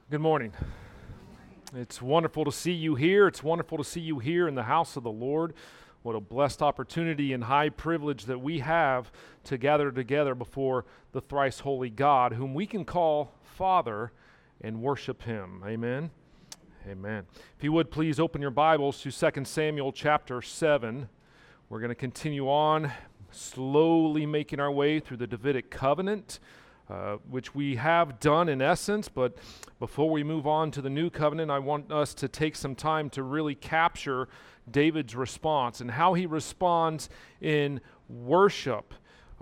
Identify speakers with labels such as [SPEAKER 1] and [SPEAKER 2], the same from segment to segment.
[SPEAKER 1] Good morning. It's wonderful to see you here. It's wonderful to see you here in the house of the Lord. What a blessed opportunity and high privilege that we have to gather together before the thrice holy God, whom we can call Father, and worship Him. Amen. Amen. If you would please open your Bibles to 2 Samuel chapter 7. We're going to continue on, slowly making our way through the Davidic covenant, which we have done in essence, but before we move on to the new covenant, I want us to take some time to really capture David's response and how he responds in worship,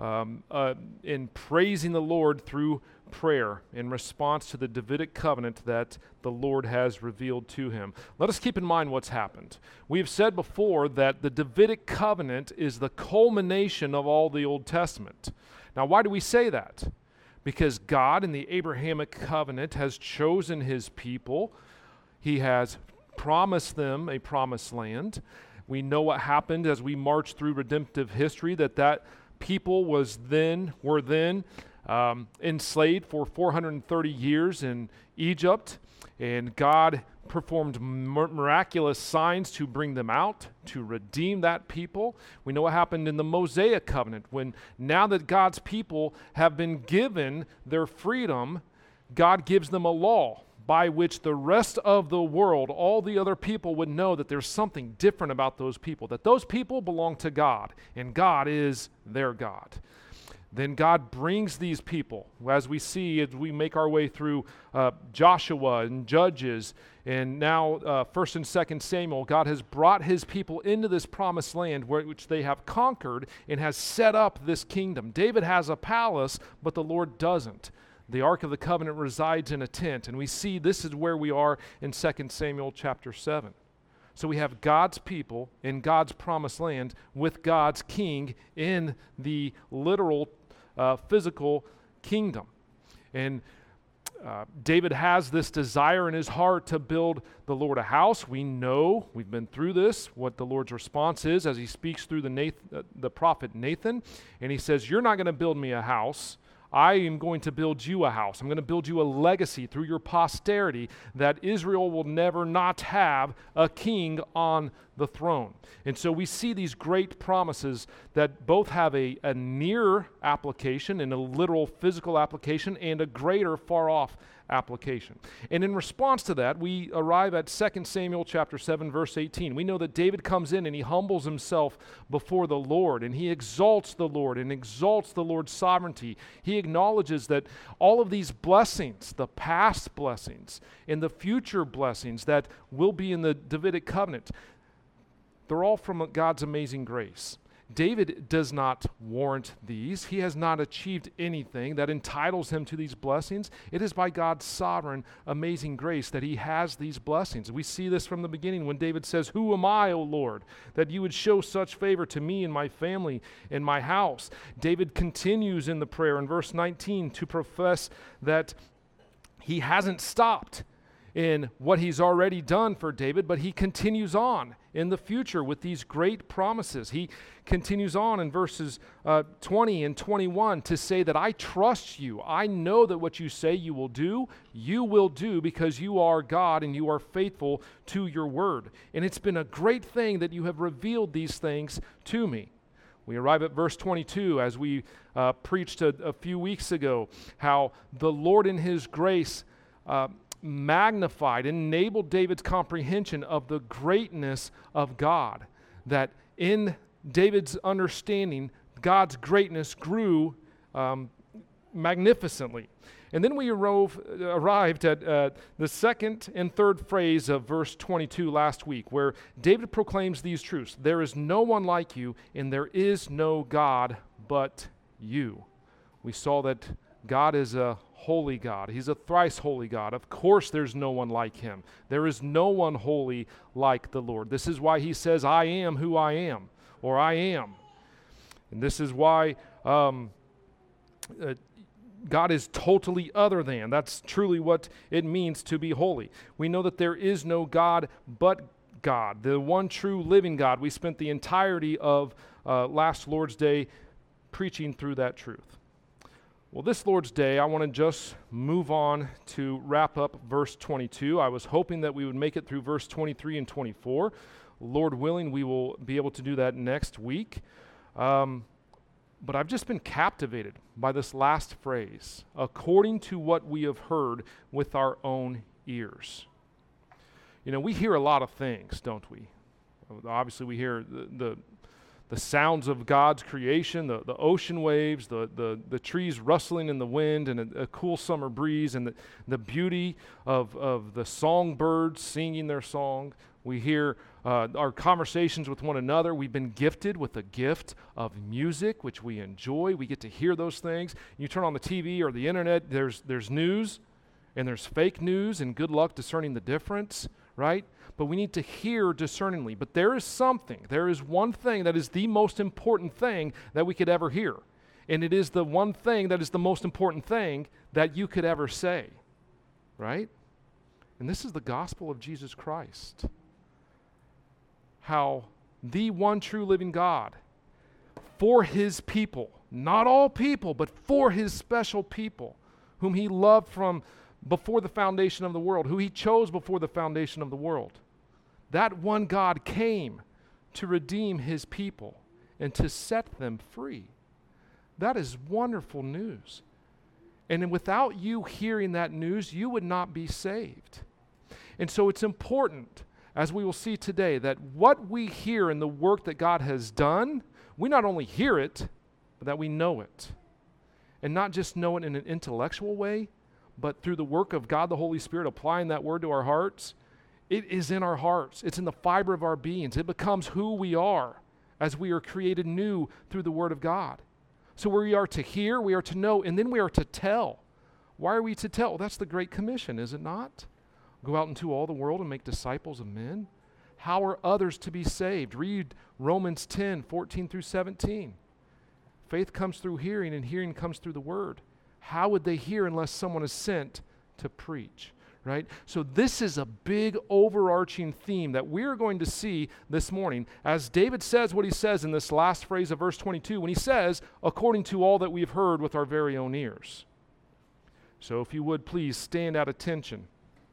[SPEAKER 1] in praising the Lord through prayer in response to the Davidic covenant that the Lord has revealed to him. Let us keep in mind what's happened. We have said before that the Davidic covenant is the culmination of all the Old Testament. Now, why do we say that? Because God in the Abrahamic covenant has chosen His people. He has promised them a promised land. We know what happened as we march through redemptive history, that people were then enslaved for 430 years in Egypt, and God performed miraculous signs to bring them out, to redeem that people. We know what happened in the Mosaic covenant, when now that God's people have been given their freedom, God gives them a law by which the rest of the world, all the other people, would know that there's something different about those people, that those people belong to God, and God is their God. Then God brings these people, as we see as we make our way through Joshua and Judges, and now 1st and 2nd Samuel. God has brought His people into this promised land which they have conquered and has set up this kingdom. David has a palace, but the Lord doesn't. The Ark of the Covenant resides in a tent, and we see this is where we are in 2 Samuel chapter 7. So we have God's people in God's promised land with God's king in the literal physical kingdom. And David has this desire in his heart to build the Lord a house. We know, we've been through this, what the Lord's response is as He speaks through the prophet Nathan. And He says, "You're not going to build me a house. I am going to build you a house. I'm going to build you a legacy through your posterity that Israel will never not have a king on the throne." And so we see these great promises that both have a near application and a literal physical application and a greater far off application. And in response to that, we arrive at 2 Samuel chapter 7, verse 18. We know that David comes in and he humbles himself before the Lord, and he exalts the Lord and exalts the Lord's sovereignty. He acknowledges that all of these blessings, the past blessings and the future blessings that will be in the Davidic covenant, they're all from God's amazing grace. David does not warrant these. He has not achieved anything that entitles him to these blessings. It is by God's sovereign, amazing grace that he has these blessings. We see this from the beginning when David says, "Who am I, O Lord, that you would show such favor to me and my family and my house?" David continues in the prayer in verse 19 to profess that he hasn't stopped in what he's already done for David, but he continues on in the future with these great promises. He continues on in verses 20 and 21 to say that I trust you. I know that what you say you will do because you are God and you are faithful to your word. And it's been a great thing that you have revealed these things to me. We arrive at verse 22 as we preached a few weeks ago, how the Lord in His grace magnified, enabled David's comprehension of the greatness of God, that in David's understanding, God's greatness grew magnificently. And then we arrived at the second and third phrase of verse 22 last week, where David proclaims these truths. There is no one like you, and there is no God but you. We saw that God is a holy God. He's a thrice holy God. Of course there's no one like Him. There is no one holy like the Lord. This is why He says, I am who I am, or I am. And this is why God is totally other than. That's truly what it means to be holy. We know that there is no God but God, the one true living God. We spent the entirety of last Lord's Day preaching through that truth. Well, this Lord's Day, I want to just move on to wrap up verse 22. I was hoping that we would make it through verse 23 and 24. Lord willing, we will be able to do that next week. But I've just been captivated by this last phrase, according to what we have heard with our own ears. You know, we hear a lot of things, don't we? Obviously, we hear the sounds of God's creation, the ocean waves, the trees rustling in the wind, and a cool summer breeze, and the beauty of the songbirds singing their song. We hear our conversations with one another. We've been gifted with the gift of music, which we enjoy. We get to hear those things. You turn on the TV or the internet, there's news, and there's fake news, and good luck discerning the difference, right? But we need to hear discerningly. But there is one thing that is the most important thing that we could ever hear. And it is the one thing that is the most important thing that you could ever say, right? And this is the gospel of Jesus Christ. How the one true living God, for his people, not all people, but for his special people, whom he loved from before the foundation of the world, who he chose before the foundation of the world. That one God came to redeem his people and to set them free. That is wonderful news. And without you hearing that news, you would not be saved. And so it's important, as we will see today, that what we hear in the work that God has done, we not only hear it, but that we know it. And not just know it in an intellectual way, but through the work of God the Holy Spirit applying that word to our hearts. It is in our hearts. It's in the fiber of our beings. It becomes who we are as we are created new through the word of God. So we are to hear, we are to know, and then we are to tell. Why are we to tell? Well, that's the Great Commission, is it not? Go out into all the world and make disciples of men. How are others to be saved? Read Romans 10, 14 through 17. Faith comes through hearing, and hearing comes through the word. How would they hear unless someone is sent to preach? Right? So this is a big overarching theme that we're going to see this morning as David says what he says in this last phrase of verse 22 when he says, according to all that we've heard with our very own ears. So if you would please stand at attention.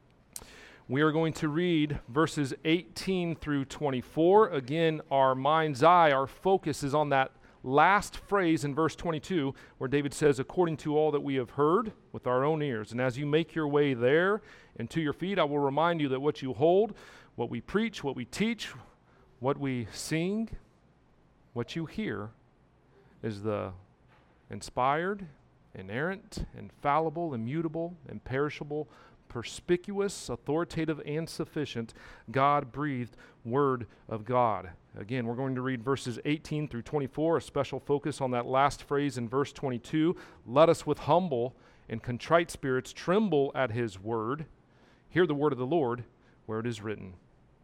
[SPEAKER 1] We are going to read verses 18 through 24. Again, our mind's eye, our focus is on that last phrase in verse 22 where David says, according to all that we have heard with our own ears. And as you make your way there and to your feet, I will remind you that what you hold, what we preach, what we teach, what we sing, what you hear is the inspired, inerrant, infallible, immutable, imperishable, perspicuous, authoritative, and sufficient God-breathed Word of God. Again, we're going to read verses 18 through 24, a special focus on that last phrase in verse 22. Let us with humble and contrite spirits tremble at his word. Hear the word of the Lord where it is written.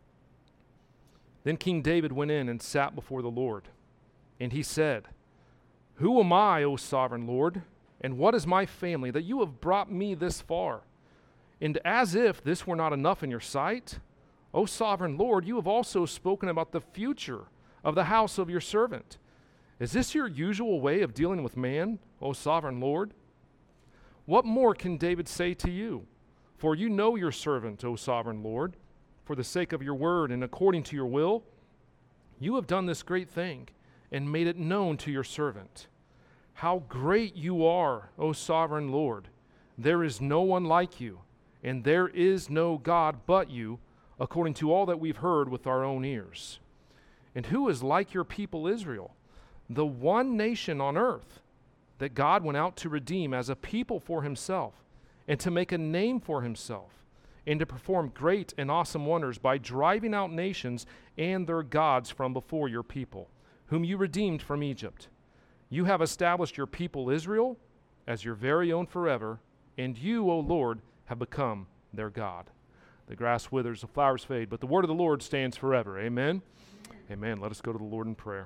[SPEAKER 1] Then King David went in and sat before the Lord, and he said, Who am I, O sovereign Lord, and what is my family, that you have brought me this far? And as if this were not enough in your sight, O sovereign Lord, you have also spoken about the future of the house of your servant. Is this your usual way of dealing with man, O sovereign Lord? What more can David say to you? For you know your servant, O sovereign Lord, for the sake of your word and according to your will. You have done this great thing and made it known to your servant. How great you are, O sovereign Lord! There is no one like you, and there is no God but you, according to all that we've heard with our own ears. And who is like your people Israel, the one nation on earth that God went out to redeem as a people for himself, and to make a name for himself, and to perform great and awesome wonders by driving out nations and their gods from before your people, whom you redeemed from Egypt. You have established your people Israel as your very own forever, and you, O Lord, have become their God. The grass withers, the flowers fade, but the word of the Lord stands forever. Amen? Amen. Let us go to the Lord in prayer.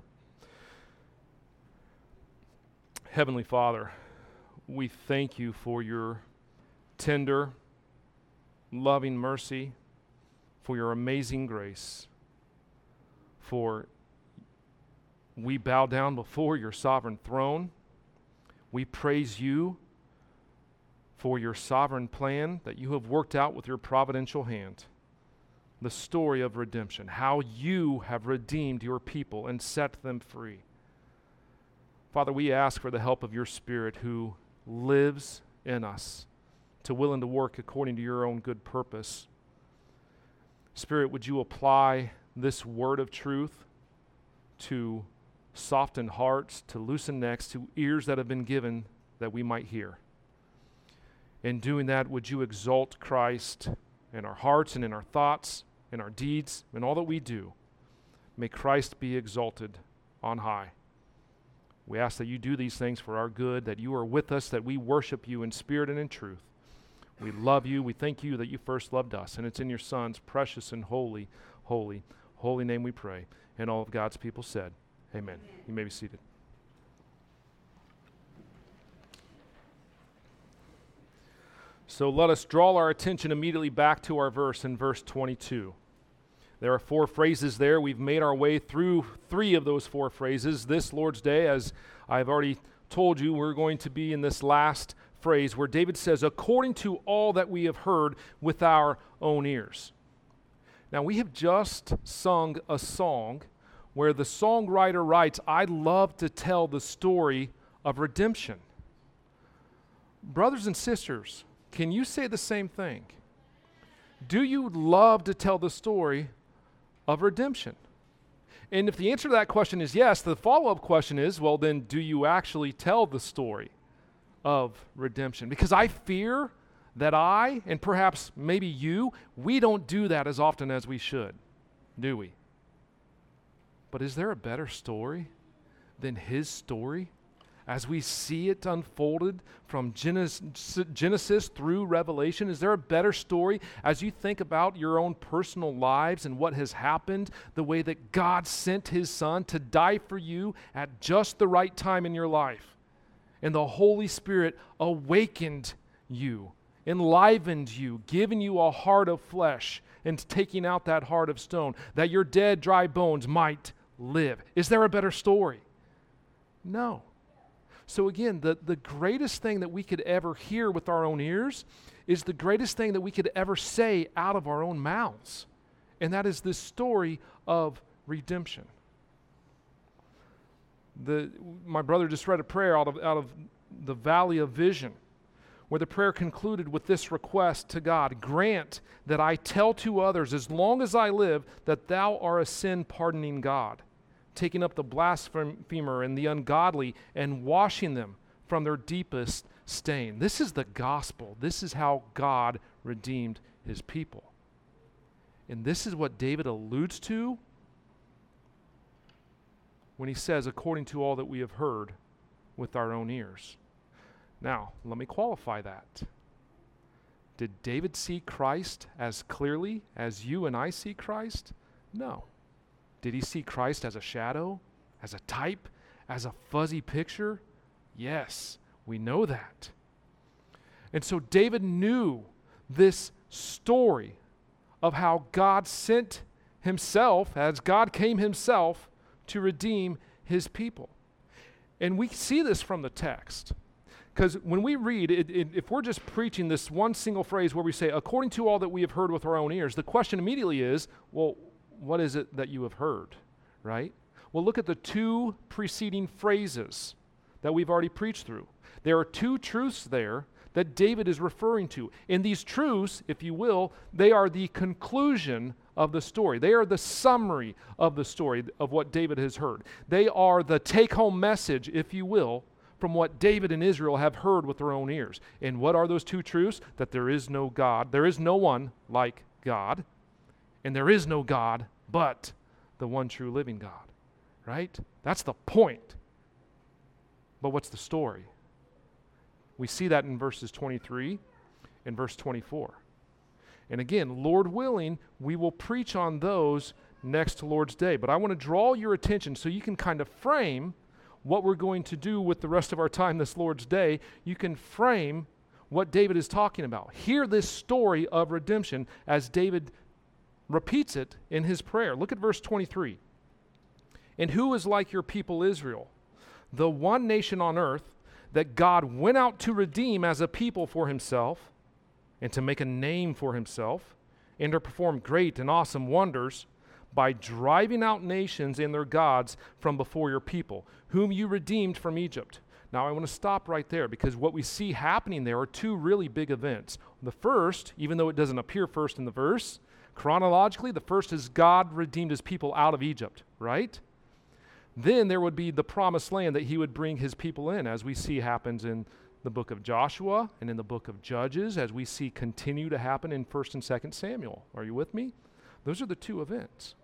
[SPEAKER 1] Heavenly Father, we thank you for your tender, loving mercy, for your amazing grace, for we bow down before your sovereign throne. We praise you for your sovereign plan that you have worked out with your providential hand. The story of redemption, how you have redeemed your people and set them free. Father, we ask for the help of your Spirit who lives in us to will and to work according to your own good purpose. Spirit, would you apply this word of truth to soften hearts, to loosen necks, to ears that have been given that we might hear. In doing that, would you exalt Christ in our hearts and in our thoughts, in our deeds, in all that we do. May Christ be exalted on high. We ask that you do these things for our good, that you are with us, that we worship you in spirit and in truth. We love you. We thank you that you first loved us. And it's in your Son's precious and holy, holy, holy name we pray. And all of God's people said, amen. You may be seated. So let us draw our attention immediately back to our verse in verse 22. There are 4 phrases there. We've made our way through 3 of those 4 phrases. This Lord's Day, as I've already told you, we're going to be in this last phrase where David says, according to all that we have heard with our own ears. Now, we have just sung a song where the songwriter writes, I love to tell the story of redemption. Brothers and sisters, can you say the same thing? Do you love to tell the story of redemption? And if the answer to that question is yes, the follow-up question is, well, then do you actually tell the story of redemption? Because I fear that I, and perhaps maybe you, we don't do that as often as we should, do we? But is there a better story than his story? As we see it unfolded from Genesis through Revelation, is there a better story as you think about your own personal lives and what has happened, the way that God sent his Son to die for you at just the right time in your life, and the Holy Spirit awakened you, enlivened you, given you a heart of flesh, and taking out that heart of stone, that your dead, dry bones might live? Is there a better story? No. So again, the greatest thing that we could ever hear with our own ears is the greatest thing that we could ever say out of our own mouths. And that is this story of redemption. My brother just read a prayer out of the Valley of Vision, where the prayer concluded with this request to God: grant that I tell to others as long as I live that thou art a sin-pardoning God, taking up the blasphemer and the ungodly and washing them from their deepest stain. This is the gospel. This is how God redeemed his people. And this is what David alludes to when he says, according to all that we have heard with our own ears. Now, let me qualify that. Did David see Christ as clearly as you and I see Christ? No. Did he see Christ as a shadow, as a type, as a fuzzy picture? Yes, we know that. And so David knew this story of how God sent himself, as God came himself, to redeem his people. And we see this from the text. Because when we read, if we're just preaching this one single phrase where we say, according to all that we have heard with our own ears, the question immediately is, well, what is it that you have heard, right? Well, look at the 2 preceding phrases that we've already preached through. There are 2 truths there that David is referring to. And these truths, if you will, they are the conclusion of the story. They are the summary of the story of what David has heard. They are the take-home message, if you will, from what David and Israel have heard with their own ears. And what are those 2 truths? That there is no God, there is no one like God, and there is no God but the one true living God, right? That's the point. But what's the story? We see that in verses 23 and verse 24. And again, Lord willing, we will preach on those next Lord's Day. But I want to draw your attention so you can kind of frame what we're going to do with the rest of our time this Lord's Day. You can frame what David is talking about. Hear this story of redemption as David repeats it in his prayer. Look at verse 23. And who is like your people Israel, the one nation on earth that God went out to redeem as a people for himself and to make a name for himself and to perform great and awesome wonders by driving out nations and their gods from before your people, whom you redeemed from Egypt. Now, I want to stop right there because what we see happening there are two really big events. The first, even though it doesn't appear first in the verse, chronologically, the first is God redeemed his people out of Egypt, right? Then there would be the promised land that he would bring his people in, as we see happens in the book of Joshua and in the book of Judges, as we see continue to happen in 1st and 2nd Samuel. Are you with me? Those are the two events.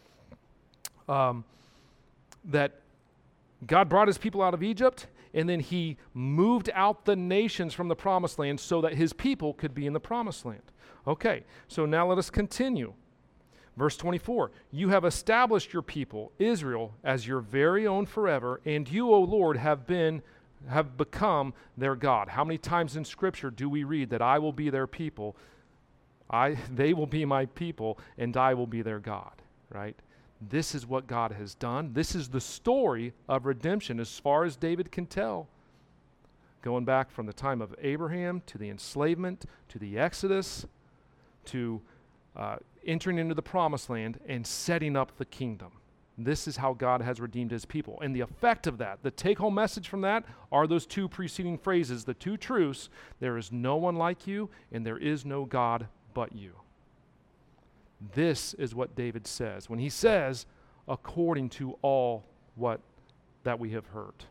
[SPEAKER 1] That God brought his people out of Egypt, and then he moved out the nations from the promised land so that his people could be in the promised land. Okay, so now let us continue. Verse 24, you have established your people, Israel, as your very own forever, and you, O Lord, have become their God. How many times in Scripture do we read that I will be their people, they will be my people, and I will be their God, right? This is what God has done. This is the story of redemption as far as David can tell. Going back from the time of Abraham to the enslavement, to the Exodus, to entering into the promised land and setting up the kingdom. This is how God has redeemed his people. And the effect of that, the take-home message from that, are those two preceding phrases, the two truths: there is no one like you, and there is no God but you. This is what David says when he says, according to all that we have heard.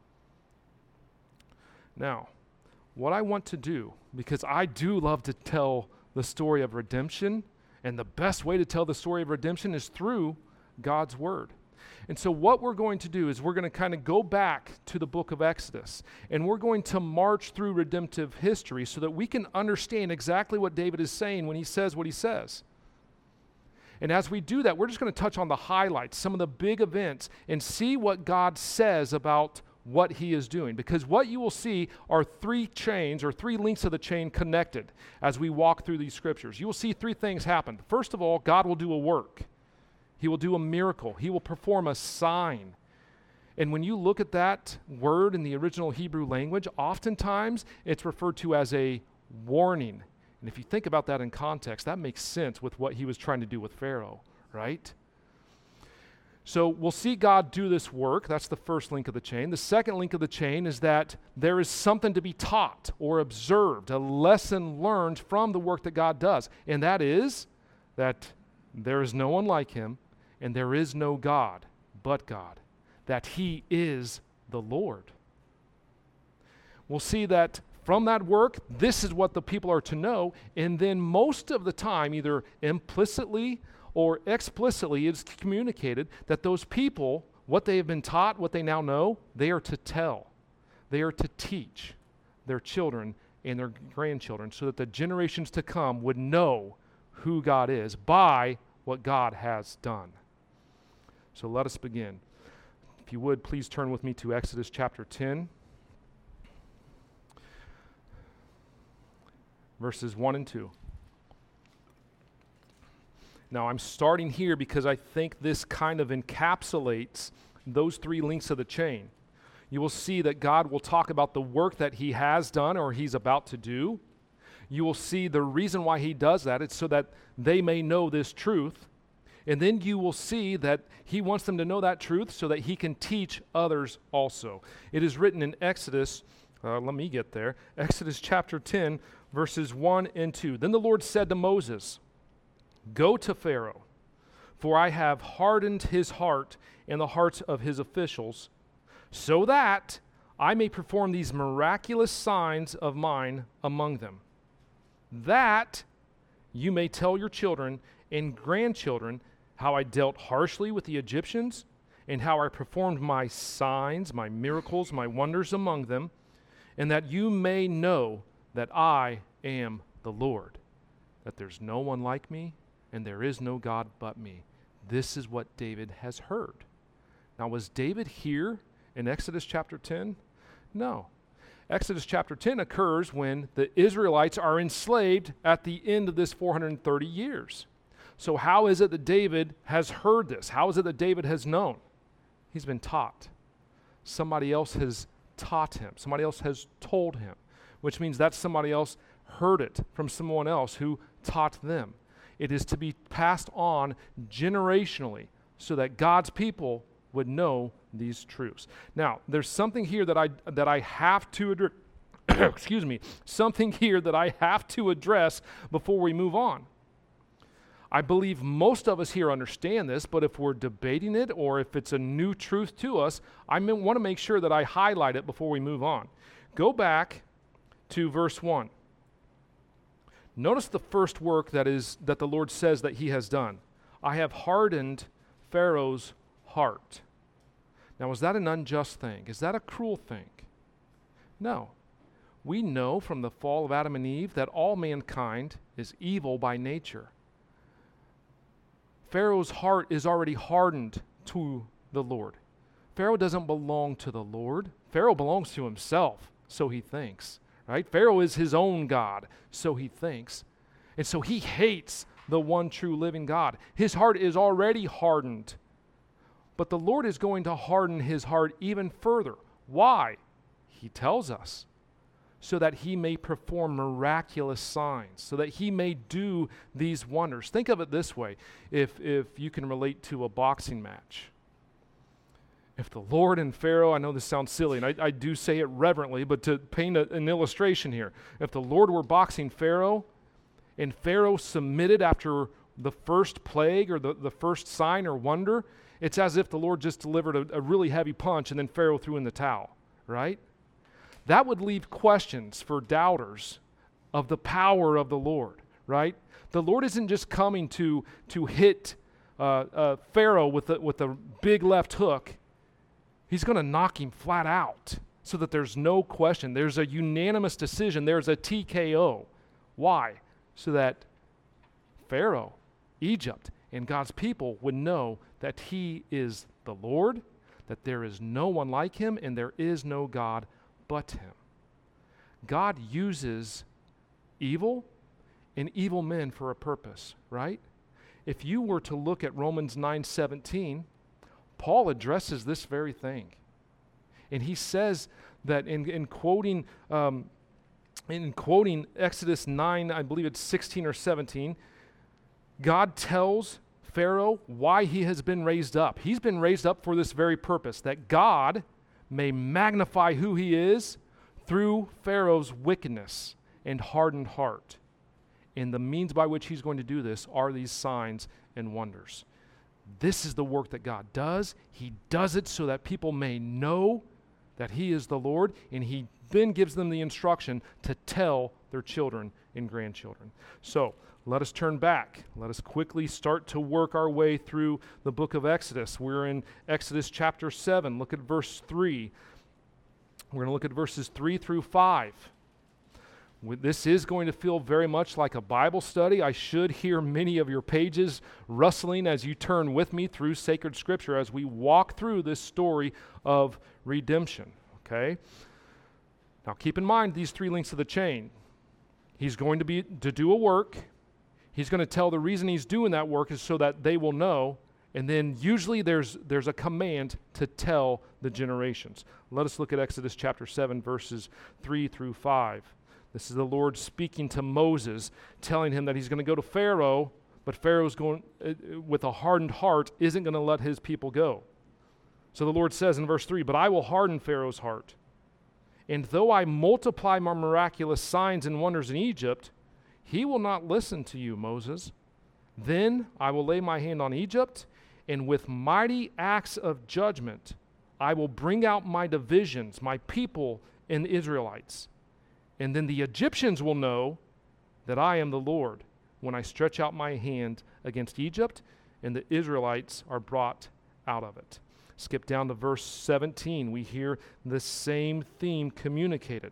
[SPEAKER 1] Now, what I want to do, because I do love to tell the story of redemption, and the best way to tell the story of redemption is through God's word. And so what we're going to do is we're going to kind of go back to the book of Exodus, and we're going to march through redemptive history so that we can understand exactly what David is saying when he says what he says. And as we do that, we're just going to touch on the highlights, some of the big events, and see what God says about what he is doing. Because what you will see are three chains or three links of the chain connected as we walk through these scriptures. You will see three things happen. First of all, God will do a work. He will do a miracle. He will perform a sign. And when you look at that word in the original Hebrew language, oftentimes it's referred to as a warning. And if you think about that in context, that makes sense with what he was trying to do with Pharaoh, right? So we'll see God do this work. That's the first link of the chain. The second link of the chain is that there is something to be taught or observed, a lesson learned from the work that God does. And that is that there is no one like him, and there is no God but God, that he is the Lord. We'll see that from that work, this is what the people are to know, and then most of the time, either implicitly or explicitly, it's communicated that those people, what they have been taught, what they now know, they are to tell. They are to teach their children and their grandchildren so that the generations to come would know who God is by what God has done. So let us begin. If you would, please turn with me to Exodus chapter 10. Verses 1 and 2. Now, I'm starting here because I think this kind of encapsulates those three links of the chain. You will see that God will talk about the work that he has done or he's about to do. You will see the reason why he does that. It's so that they may know this truth. And then you will see that he wants them to know that truth so that he can teach others also. It is written in Exodus, let me get there, Exodus chapter 10, verses 1 and 2. Then the Lord said to Moses, go to Pharaoh, for I have hardened his heart and the hearts of his officials, so that I may perform these miraculous signs of mine among them, that you may tell your children and grandchildren how I dealt harshly with the Egyptians, and how I performed my signs, my miracles, my wonders among them, and that you may know that I am the Lord, that there's no one like me, and there is no God but me. This is what David has heard. Now, was David here in Exodus chapter 10? No. Exodus chapter 10 occurs when the Israelites are enslaved at the end of this 430 years. So how is it that David has heard this? How is it that David has known? He's been taught. Somebody else has taught him. Somebody else has told him, which means that somebody else heard it from someone else who taught them. It is to be passed on generationally so that God's people would know these truths. Now, there's something here that I have to address. Excuse me. Something here that I have to address before we move on. I believe most of us here understand this, but if we're debating it or if it's a new truth to us, I want to make sure that I highlight it before we move on. Go back to verse 1. Notice the first work that the Lord says that he has done. I have hardened Pharaoh's heart. Now, is that an unjust thing? Is that a cruel thing? No. We know from the fall of Adam and Eve that all mankind is evil by nature. Pharaoh's heart is already hardened to the Lord. Pharaoh doesn't belong to the Lord. Pharaoh belongs to himself, so he thinks. Right? Pharaoh is his own God, so he thinks. And so he hates the one true living God. His heart is already hardened. But the Lord is going to harden his heart even further. Why? He tells us. So that he may perform miraculous signs, so that he may do these wonders. Think of it this way, if you can relate to a boxing match. If the Lord and Pharaoh, I know this sounds silly, and I do say it reverently, but to paint an illustration here, if the Lord were boxing Pharaoh, and Pharaoh submitted after the first plague or the first sign or wonder, it's as if the Lord just delivered a really heavy punch and then Pharaoh threw in the towel, right? That would leave questions for doubters of the power of the Lord, right? The Lord isn't just coming to hit Pharaoh with a big left hook. He's going to knock him flat out so that there's no question. There's a unanimous decision. There's a TKO. Why? So that Pharaoh, Egypt, and God's people would know that he is the Lord, that there is no one like him, and there is no God but him. God uses evil and evil men for a purpose, right? If you were to look at Romans 9:17, Paul addresses this very thing. And he says that in quoting Exodus 9, I believe it's 16 or 17, God tells Pharaoh why he has been raised up. He's been raised up for this very purpose, that God may magnify who he is through Pharaoh's wickedness and hardened heart. And the means by which he's going to do this are these signs and wonders. This is the work that God does. He does it so that people may know that he is the Lord, and he then gives them the instruction to tell their children and grandchildren. So let us turn back. Let us quickly start to work our way through the book of Exodus. We're in Exodus chapter 7. Look at verse 3. We're going to look at verses 3 through 5. This is going to feel very much like a Bible study. I should hear many of your pages rustling as you turn with me through sacred scripture as we walk through this story of redemption. Okay? Now keep in mind these three links of the chain. He's going to do a work. He's going to tell the reason he's doing that work is so that they will know, and then usually there's a command to tell the generations. Let us look at Exodus chapter 7, verses 3 through 5. This is the Lord speaking to Moses, telling him that he's going to go to Pharaoh, but Pharaoh's going with a hardened heart isn't going to let his people go. So the Lord says in verse 3, "But I will harden Pharaoh's heart, and though I multiply my miraculous signs and wonders in Egypt, he will not listen to you, Moses. Then I will lay my hand on Egypt, and with mighty acts of judgment I will bring out my divisions, my people and the Israelites. And then the Egyptians will know that I am the Lord when I stretch out my hand against Egypt, and the Israelites are brought out of it." Skip down to verse 17. We hear the same theme communicated.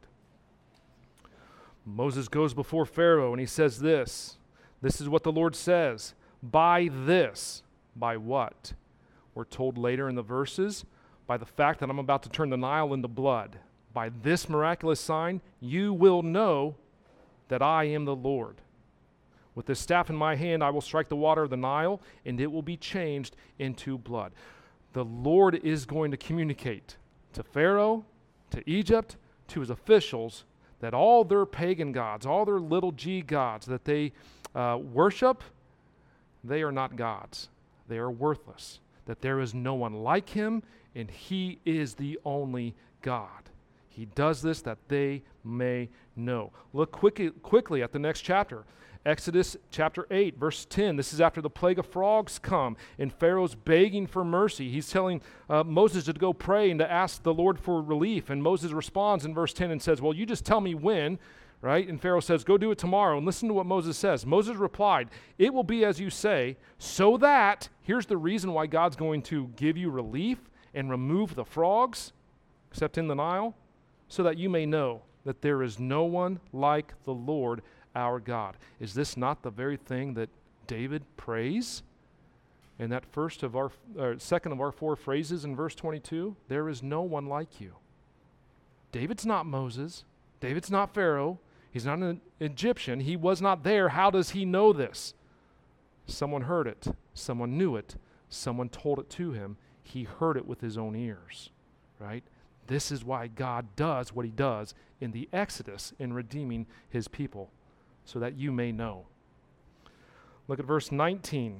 [SPEAKER 1] Moses goes before Pharaoh and he says this. This is what the Lord says. By this. By what? We're told later in the verses, by the fact that I'm about to turn the Nile into blood. By this miraculous sign, you will know that I am the Lord. With this staff in my hand, I will strike the water of the Nile, and it will be changed into blood. The Lord is going to communicate to Pharaoh to Egypt, to his officials, that all their pagan gods, all their little g gods that they worship, they are not gods. They are worthless. That there is no one like him, and he is the only God. He does this that they may know. Look quickly at the next chapter. Exodus chapter 8, verse 10. This is after the plague of frogs come, and Pharaoh's begging for mercy. He's telling Moses to go pray and to ask the Lord for relief. And Moses responds in verse 10 and says, well, you just tell me when, right? And Pharaoh says, go do it tomorrow. And listen to what Moses says. Moses replied, it will be as you say, so that, here's the reason why God's going to give you relief and remove the frogs, except in the Nile, so that you may know that there is no one like the Lord our God. Is this not the very thing that David prays in that second of our four phrases in verse 22? There is no one like you. David's not Moses. David's not Pharaoh. He's not an Egyptian. He was not there. How does he know this? Someone heard it. Someone knew it. Someone told it to him. He heard it with his own ears, right? This is why God does what he does in the Exodus in redeeming his people, so that you may know. Look at verse 19.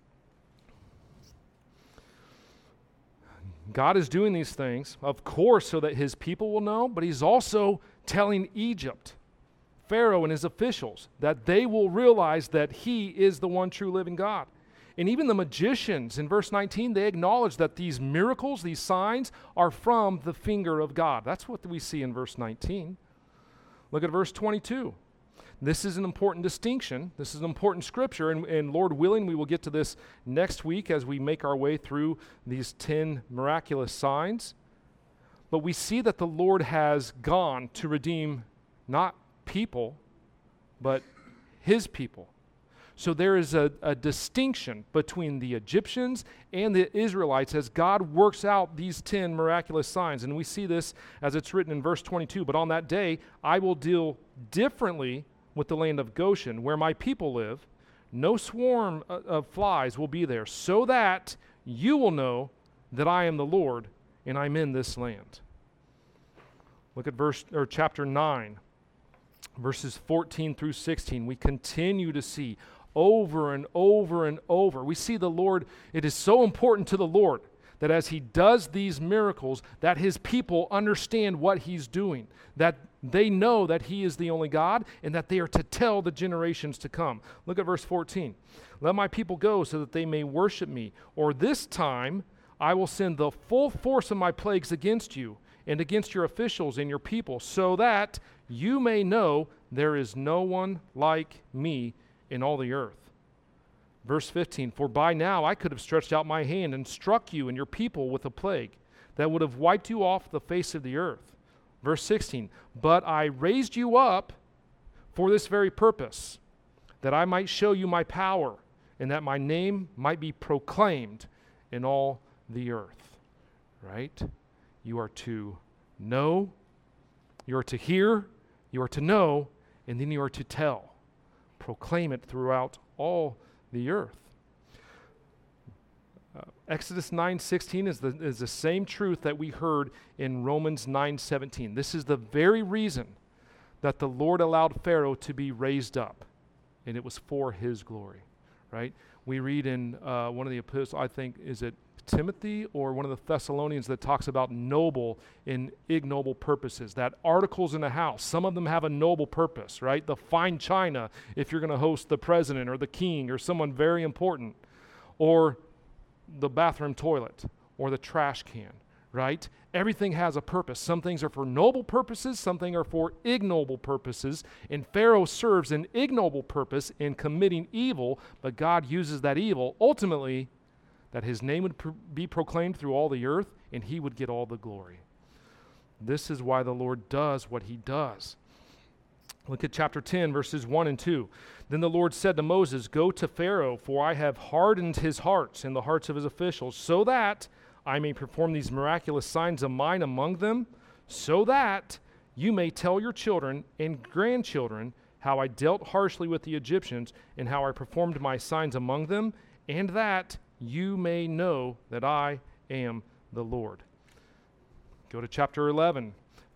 [SPEAKER 1] God is doing these things, of course, so that his people will know, but he's also telling Egypt, Pharaoh and his officials, that they will realize that he is the one true living God. And even the magicians in verse 19, they acknowledge that these miracles, these signs, are from the finger of God. That's what we see in verse 19. Look at verse 22. This is an important distinction. This is an important scripture, and Lord willing, we will get to this next week as we make our way through these 10 miraculous signs. But we see that the Lord has gone to redeem not people, but his people. So there is a distinction between the Egyptians and the Israelites as God works out these 10 miraculous signs. And we see this as it's written in verse 22. But on that day, I will deal differently with the land of Goshen, where my people live. No swarm of flies will be there, so that you will know that I am the Lord, and I'm in this land. Look at chapter 9, verses 14 through 16. We continue to see over and over and over. We see the Lord, it is so important to the Lord that as he does these miracles, that his people understand what he's doing, that they know that he is the only God, and that they are to tell the generations to come. Look at verse 14. Let my people go so that they may worship me, or this time I will send the full force of my plagues against you and against your officials and your people, so that you may know there is no one like me in all the earth. Verse 15, for by now I could have stretched out my hand and struck you and your people with a plague that would have wiped you off the face of the earth. Verse 16, but I raised you up for this very purpose, that I might show you my power and that my name might be proclaimed in all the earth. Right? You are to know, you are to hear, you are to know, and then you are to tell. Proclaim it throughout all the earth. Exodus 9:16 is the same truth that we heard in Romans 9:17. This is the very reason that the Lord allowed Pharaoh to be raised up, and it was for his glory, right? We read in one of the epistles, I think, is it Timothy or one of the Thessalonians, that talks about noble and ignoble purposes, that articles in a house, some of them have a noble purpose, right? The fine china, if you're going to host the president or the king or someone very important, or the bathroom toilet or the trash can, right? Everything has a purpose. Some things are for noble purposes, some things are for ignoble purposes, and Pharaoh serves an ignoble purpose in committing evil, but God uses that evil ultimately that his name would be proclaimed through all the earth, and he would get all the glory. This is why the Lord does what he does. Look at chapter 10, verses 1 and 2. Then the Lord said to Moses, go to Pharaoh, for I have hardened his hearts and the hearts of his officials, so that I may perform these miraculous signs of mine among them, so that you may tell your children and grandchildren how I dealt harshly with the Egyptians and how I performed my signs among them, and that you may know that I am the Lord. Go to chapter 11.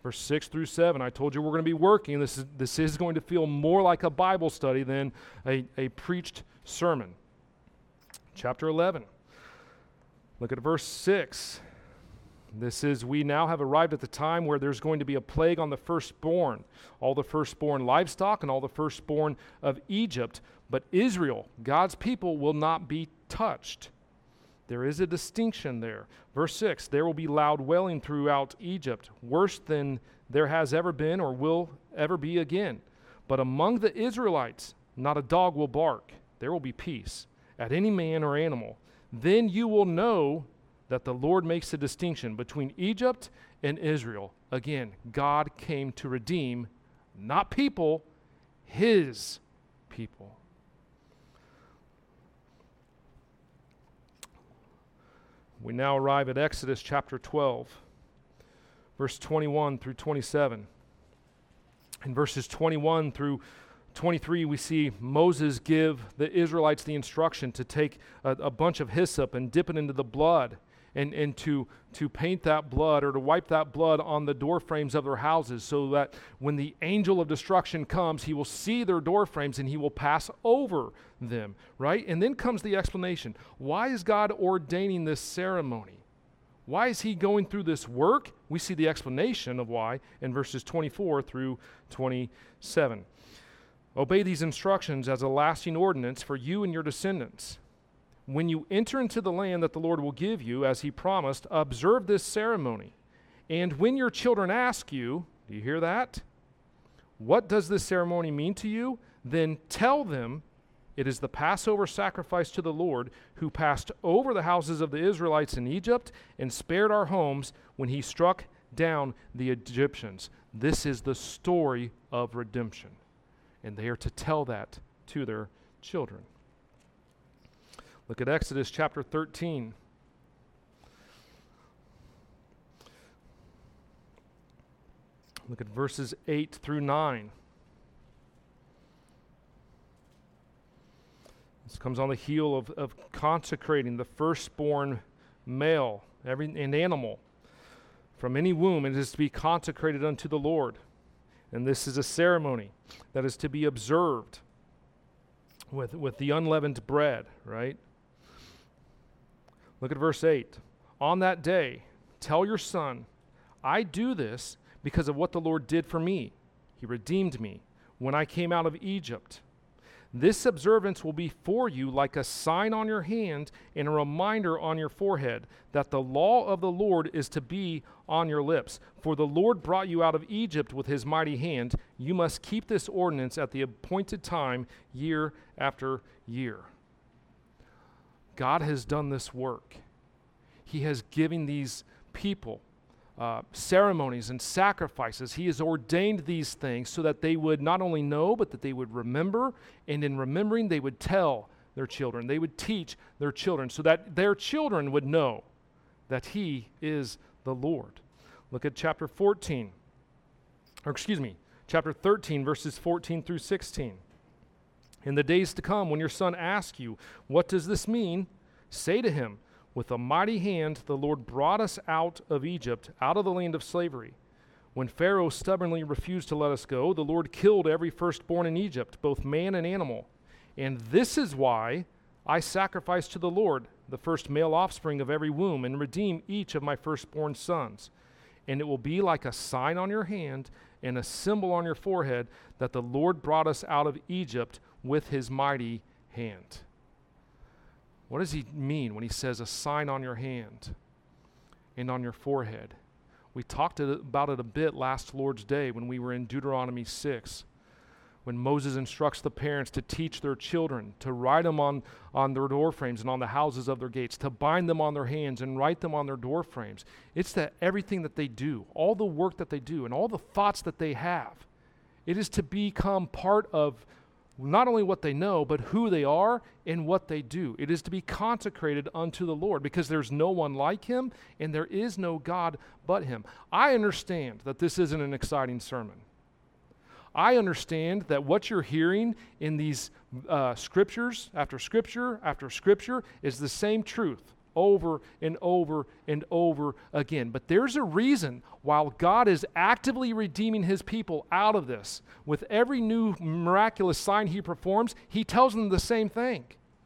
[SPEAKER 1] Verse 6 through 7, I told you we're going to be working. This is going to feel more like a Bible study than a preached sermon. Chapter 11, look at verse 6. This is, we now have arrived at the time where there's going to be a plague on the firstborn, all the firstborn livestock and all the firstborn of Egypt. But Israel, God's people, will not be touched. There is a distinction there. Verse 6, there will be loud wailing throughout Egypt, worse than there has ever been or will ever be again. But among the Israelites, not a dog will bark. There will be peace at any man or animal. Then you will know that the Lord makes a distinction between Egypt and Israel. Again, God came to redeem, not people, his people. We now arrive at Exodus chapter 12, verse 21 through 27. In verses 21 through 23, we see Moses give the Israelites the instruction to take a bunch of hyssop and dip it into the blood and to paint that blood or to wipe that blood on the door frames of their houses so that when the angel of destruction comes, he will see their door frames and he will pass over them, right? And then comes the explanation. Why is God ordaining this ceremony? Why is he going through this work? We see the explanation of why in verses 24 through 27. Obey these instructions as a lasting ordinance for you and your descendants. When you enter into the land that the Lord will give you, as he promised, observe this ceremony. And when your children ask you, do you hear that? What does this ceremony mean to you? Then tell them it is the Passover sacrifice to the Lord who passed over the houses of the Israelites in Egypt and spared our homes when he struck down the Egyptians. This is the story of redemption. And they are to tell that to their children. Look at Exodus chapter 13. Look at verses 8 through 9. This comes on the heel of consecrating the firstborn male and animal from any womb. It is to be consecrated unto the Lord. And this is a ceremony that is to be observed with the unleavened bread, right? Look at verse 8. On that day, tell your son, I do this because of what the Lord did for me. He redeemed me when I came out of Egypt. This observance will be for you like a sign on your hand and a reminder on your forehead that the law of the Lord is to be on your lips. For the Lord brought you out of Egypt with his mighty hand. You must keep this ordinance at the appointed time, year after year. God has done this work. He has given these people ceremonies and sacrifices. He has ordained these things so that they would not only know, but that they would remember, and in remembering, they would tell their children. They would teach their children so that their children would know that he is the Lord. Look at chapter 13, verses 14 through 16. In the days to come, when your son asks you, what does this mean? Say to him, with a mighty hand, the Lord brought us out of Egypt, out of the land of slavery. When Pharaoh stubbornly refused to let us go, the Lord killed every firstborn in Egypt, both man and animal. And this is why I sacrifice to the Lord the first male offspring of every womb and redeem each of my firstborn sons. And it will be like a sign on your hand and a symbol on your forehead that the Lord brought us out of Egypt with his mighty hand. What does he mean when he says a sign on your hand and on your forehead? We talked about it a bit last Lord's Day when we were in Deuteronomy 6, when Moses instructs the parents to teach their children, to write them on their door frames and on the houses of their gates, to bind them on their hands and write them on their door frames. It's that everything that they do, all the work that they do, and all the thoughts that they have, it is to become part of not only what they know, but who they are and what they do. It is to be consecrated unto the Lord because there's no one like him and there is no God but him. I understand that this isn't an exciting sermon. I understand that what you're hearing in these scriptures after scripture after scripture is the same truth over and over and over again. But there's a reason while God is actively redeeming his people out of this, with every new miraculous sign he performs, he tells them the same thing.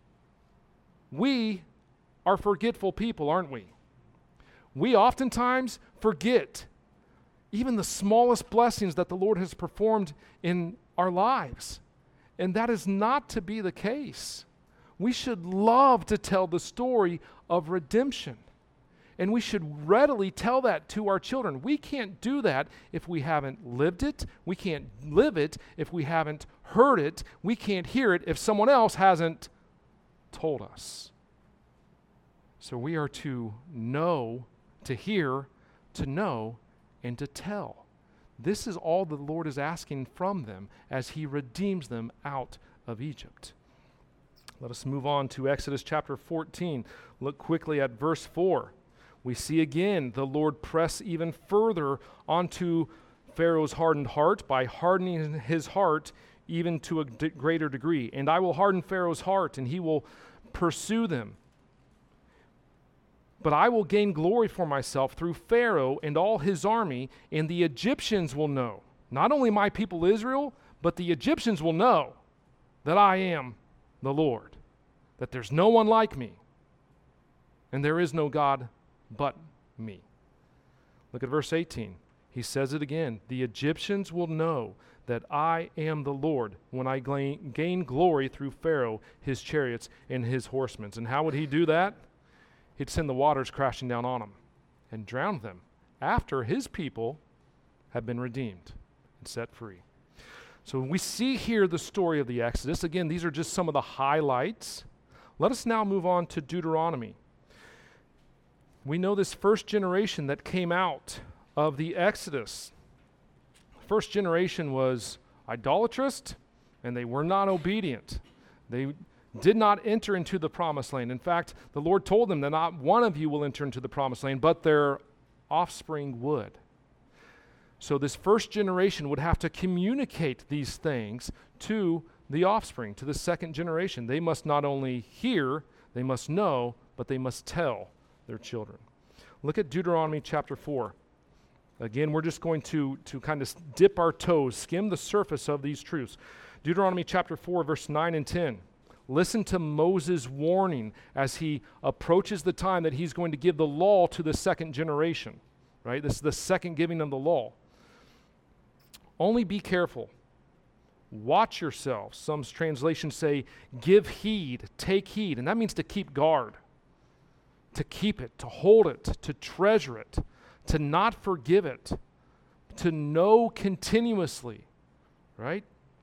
[SPEAKER 1] We are forgetful people, aren't we? We oftentimes forget even the smallest blessings that the Lord has performed in our lives. And that is not to be the case. We should love to tell the story of redemption. And we should readily tell that to our children. We can't do that if we haven't lived it. We can't live it if we haven't heard it. We can't hear it if someone else hasn't told us. So we are to know, to hear, to know, and to tell. This is all the Lord is asking from them as he redeems them out of Egypt. Let us move on to Exodus chapter 14. Look quickly at verse 4. We see again the Lord press even further onto Pharaoh's hardened heart by hardening his heart even to a greater degree. And I will harden Pharaoh's heart, and he will pursue them. But I will gain glory for myself through Pharaoh and all his army, and the Egyptians will know, not only my people Israel, but the Egyptians will know that I am the Lord, that there's no one like me, and there is no God but me. Look at verse 18. He says it again. The Egyptians will know that I am the Lord when I gain glory through Pharaoh, his chariots, and his horsemen. And how would he do that? He'd send the waters crashing down on them and drown them after his people have been redeemed and set free. So we see here the story of the Exodus. Again, these are just some of the highlights. Let us now move on to Deuteronomy. We know this first generation that came out of the Exodus. First generation was idolatrous, and they were not obedient. They did not enter into the promised land. In fact, the Lord told them that not one of you will enter into the promised land, but their offspring would. So this first generation would have to communicate these things to the offspring, to the second generation. They must not only hear, they must know, but they must tell their children. Look at Deuteronomy chapter 4. Again, we're just going to kind of dip our toes, skim the surface of these truths. Deuteronomy chapter 4, verse 9 and 10. Listen to Moses' warning as he approaches the time that he's going to give the law to the second generation, right? This is the second giving of the law. Only be careful. Watch yourselves. Some translations say, give heed, take heed. And that means to keep guard, to keep it, to hold it, to treasure it, to not forgive it, to know continuously, right?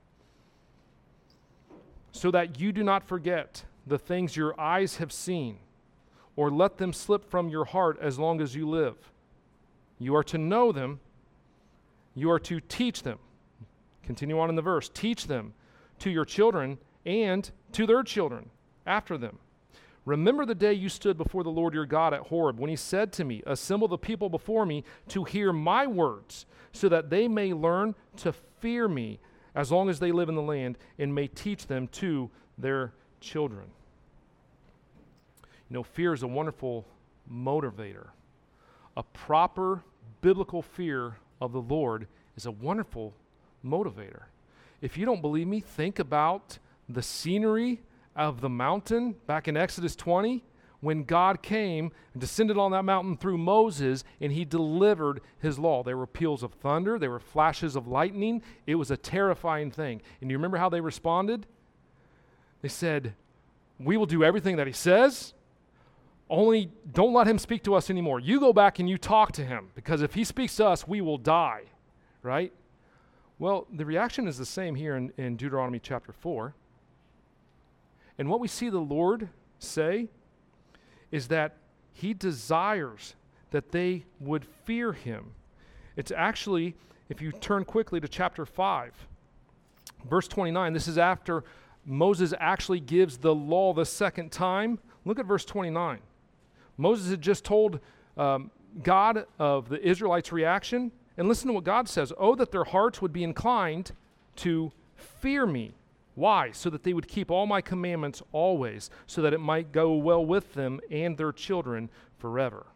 [SPEAKER 1] So that you do not forget the things your eyes have seen, or let them slip from your heart as long as you live. You are to know them. You are to teach them. Continue on in the verse. Teach them to your children and to their children after them. Remember the day you stood before the Lord your God at Horeb, when he said to me, assemble the people before me to hear my words, so that they may learn to fear me as long as they live in the land, and may teach them to their children. You know, fear is a wonderful motivator. A proper biblical fear of the Lord is a wonderful motivator. If you don't believe me, think about the scenery of the mountain back in Exodus 20, when God came and descended on that mountain through Moses, and he delivered his law. There were peals of thunder. There were flashes of lightning. It was a terrifying thing. And you remember how they responded? They said, we will do everything that he says, only don't let him speak to us anymore. You go back and you talk to him, because if he speaks to us, we will die, right? Well, the reaction is the same here in Deuteronomy chapter 4. And what we see the Lord say is that he desires that they would fear him. It's actually, if you turn quickly to chapter 5, verse 29, this is after Moses actually gives the law the second time. Look at verse 29. Moses had just told God of the Israelites' reaction, and listen to what God says. Oh, that their hearts would be inclined to fear me Why? So that they would keep all my commandments always, so that it might go well with them and their children forever.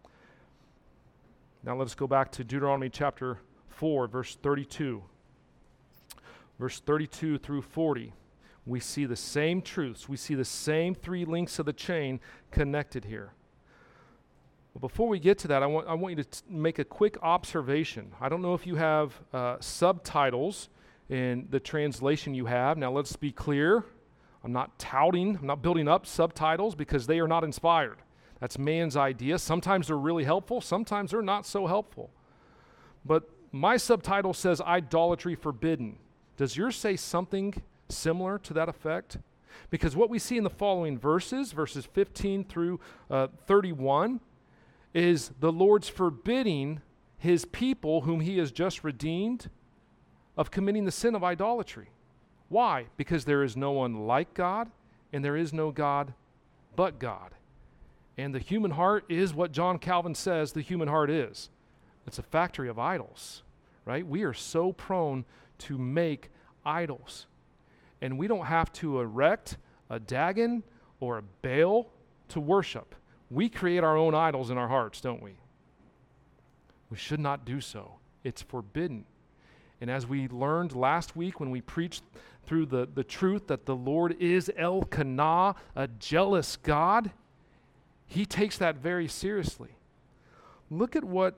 [SPEAKER 1] Now let us go back to Deuteronomy chapter 4, verse 32. Verse 32 through 40. We see the same truths. We see the same three links of the chain connected here. But before we get to that, I want you to make a quick observation. I don't know if you have subtitles in the translation you have. Now let's be clear. I'm not building up subtitles because they are not inspired. That's man's idea. Sometimes they're really helpful. Sometimes they're not so helpful. But my subtitle says idolatry forbidden. Does yours say something similar to that effect? Because what we see in the following verses 15 through 31, is the Lord's forbidding his people whom he has just redeemed of committing the sin of idolatry. Why? Because there is no one like God, and there is no God but God. And the human heart is what John Calvin says the human heart is. It's a factory of idols, right? We are so prone to make idols. And we don't have to erect a Dagon or a Baal to worship. We create our own idols in our hearts, don't we? We should not do so. It's forbidden. And as we learned last week when we preached through the truth that the Lord is Elkanah, a jealous God, he takes that very seriously. Look at what,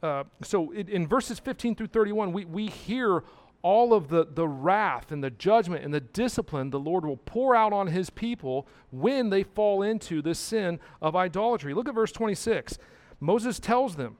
[SPEAKER 1] in verses 15 through 31, we hear all of the wrath and the judgment and the discipline the Lord will pour out on his people when they fall into this sin of idolatry. Look at verse 26. Moses tells them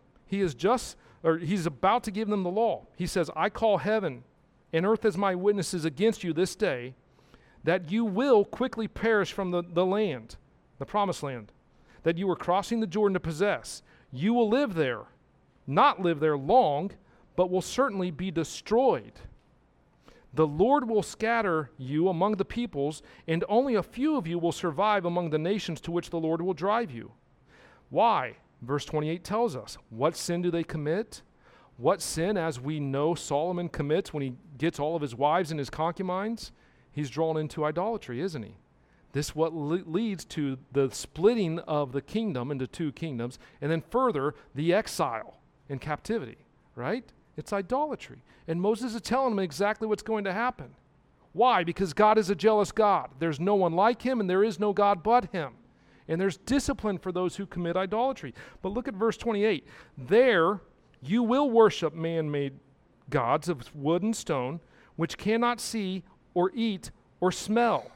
[SPEAKER 1] he's about to give them the law. He says, I call heaven and earth as my witnesses against you this day, that you will quickly perish from the land, the promised land, that you are crossing the Jordan to possess. You will live there, not live there long, but will certainly be destroyed. The Lord will scatter you among the peoples, and only a few of you will survive among the nations to which the Lord will drive you. Why? Verse 28 tells us. What sin do they commit? What sin, as we know Solomon commits when he gets all of his wives and his concubines? He's drawn into idolatry, isn't he? This what leads to the splitting of the kingdom into two kingdoms, and then further, the exile and captivity, right? It's idolatry. And Moses is telling them exactly what's going to happen. Why? Because God is a jealous God. There's no one like him, and there is no God but him. And there's discipline for those who commit idolatry. But look at verse 28. There you will worship man-made gods of wood and stone, which cannot see or eat or smell.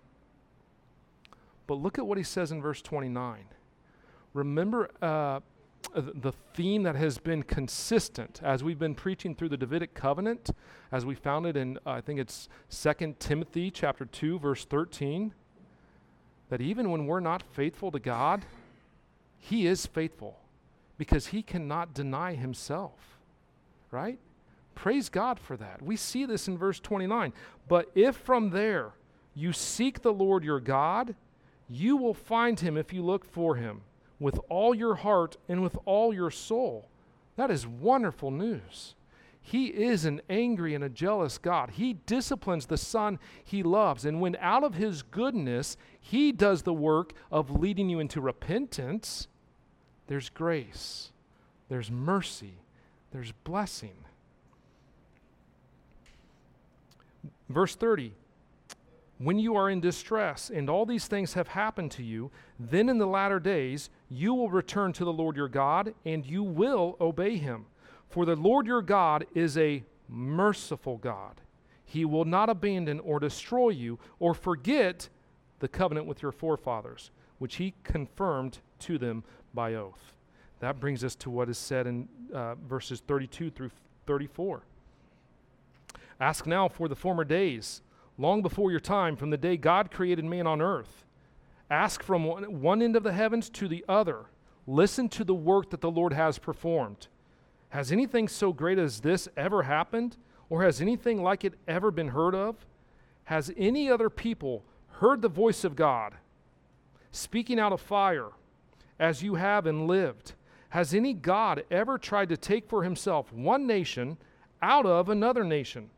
[SPEAKER 1] But look at what he says in verse 29. Remember the theme that has been consistent as we've been preaching through the Davidic covenant, as we found it in, I think it's 2 Timothy chapter 2, verse 13, that even when we're not faithful to God, he is faithful because he cannot deny himself, right? Praise God for that. We see this in verse 29. But if from there you seek the Lord your God, you will find him if you look for him with all your heart and with all your soul. That is wonderful news. He is an angry and a jealous God. He disciplines the son he loves. And when out of his goodness, he does the work of leading you into repentance, there's grace, there's mercy, there's blessing. Verse 30, when you are in distress and all these things have happened to you, then in the latter days you will return to the Lord your God and you will obey him. For the Lord your God is a merciful God. He will not abandon or destroy you or forget the covenant with your forefathers, which he confirmed to them by oath. That brings us to what is said in verses 32 through 34. Ask now for the former days, long before your time, from the day God created man on earth. Ask from one end of the heavens to the other. Listen to the work that the Lord has performed. Has anything so great as this ever happened? Or has anything like it ever been heard of? Has any other people heard the voice of God, speaking out of fire, as you have and lived? Has any God ever tried to take for himself one nation out of another nation,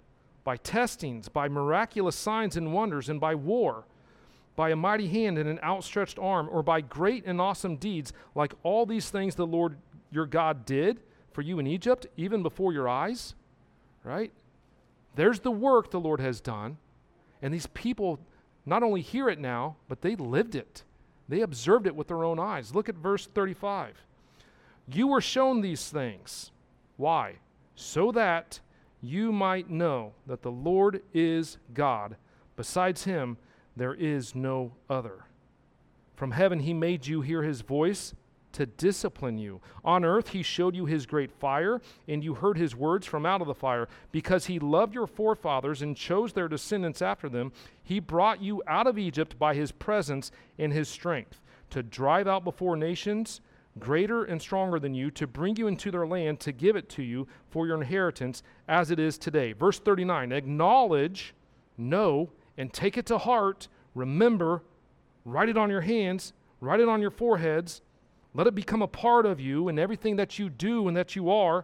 [SPEAKER 1] by testings, by miraculous signs and wonders, and by war, by a mighty hand and an outstretched arm, or by great and awesome deeds, like all these things the Lord your God did for you in Egypt, even before your eyes, right? There's the work the Lord has done, and these people not only hear it now, but they lived it. They observed it with their own eyes. Look at verse 35. You were shown these things. Why? So that you might know that the Lord is God. Besides him, there is no other. From heaven he made you hear his voice to discipline you. On earth he showed you his great fire, and you heard his words from out of the fire. Because he loved your forefathers and chose their descendants after them, he brought you out of Egypt by his presence and his strength, to drive out before nations greater and stronger than you, to bring you into their land, to give it to you for your inheritance as it is today. Verse 39, acknowledge, know, and take it to heart, remember, write it on your hands, write it on your foreheads, let it become a part of you in everything that you do and that you are.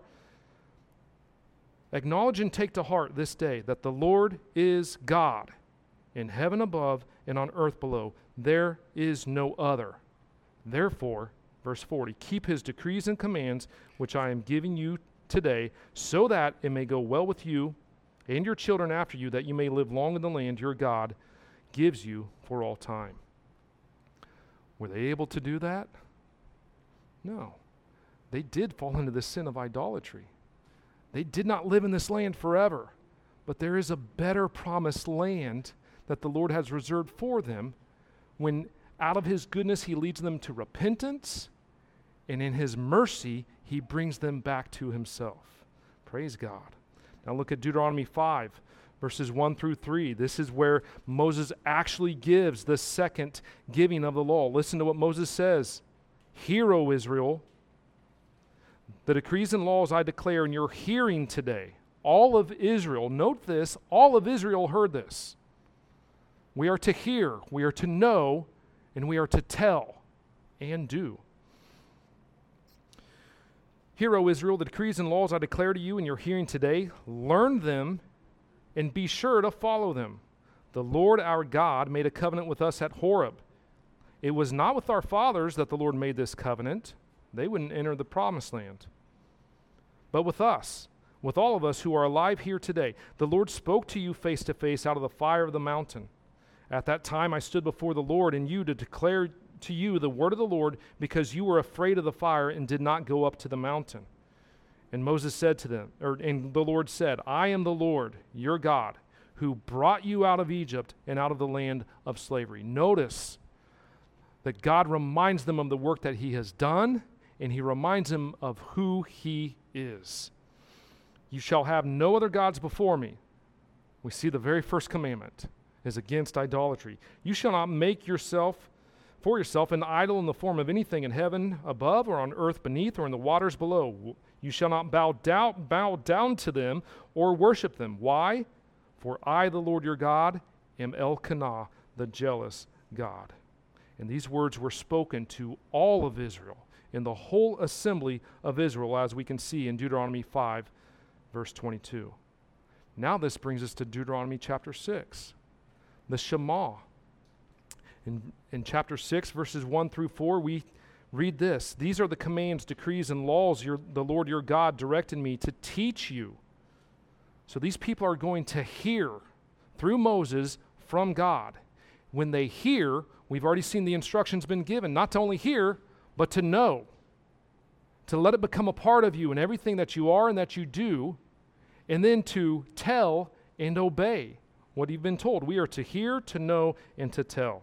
[SPEAKER 1] Acknowledge and take to heart this day that the Lord is God in heaven above and on earth below. There is no other. Therefore, verse 40, keep his decrees and commands, which I am giving you today, so that it may go well with you and your children after you, that you may live long in the land your God gives you for all time. Were they able to do that? No. They did fall into the sin of idolatry. They did not live in this land forever, but there is a better promised land that the Lord has reserved for them when out of his goodness he leads them to repentance, and in his mercy he brings them back to himself. Praise God. Now look at Deuteronomy 5, verses 1 through 3. This is where Moses actually gives the second giving of the law. Listen to what Moses says. Hear, O Israel, the decrees and laws I declare in your hearing today. All of Israel, note this, all of Israel heard this. We are to hear, we are to know, and we are to tell and do. Hear, O Israel, the decrees and laws I declare to you in your hearing today. Learn them and be sure to follow them. The Lord our God made a covenant with us at Horeb. It was not with our fathers that the Lord made this covenant. They wouldn't enter the promised land. But with us, with all of us who are alive here today, the Lord spoke to you face to face out of the fire of the mountain. At that time I stood before the Lord and you to declare to you the word of the Lord, because you were afraid of the fire and did not go up to the mountain. And Moses said to them, and the Lord said, I am the Lord, your God, who brought you out of Egypt and out of the land of slavery. Notice that God reminds them of the work that he has done, and he reminds them of who he is. You shall have no other gods before me. We see the very first commandment is against idolatry. You shall not make for yourself an idol in the form of anything in heaven above, or on earth beneath, or in the waters below. You shall not bow down to them or worship them. Why? For I, the Lord your God, am Elkanah, the jealous God. And these words were spoken to all of Israel, in the whole assembly of Israel, as we can see in Deuteronomy 5, verse 22. Now this brings us to Deuteronomy chapter 6, the Shema. In chapter 6, verses 1 through 4, we read this. These are the commands, decrees, and laws the Lord your God directed me to teach you. So these people are going to hear through Moses from God. When they hear, we've already seen the instructions been given, not to only hear, but to know, to let it become a part of you in everything that you are and that you do, and then to tell and obey what you've been told. We are to hear, to know, and to tell.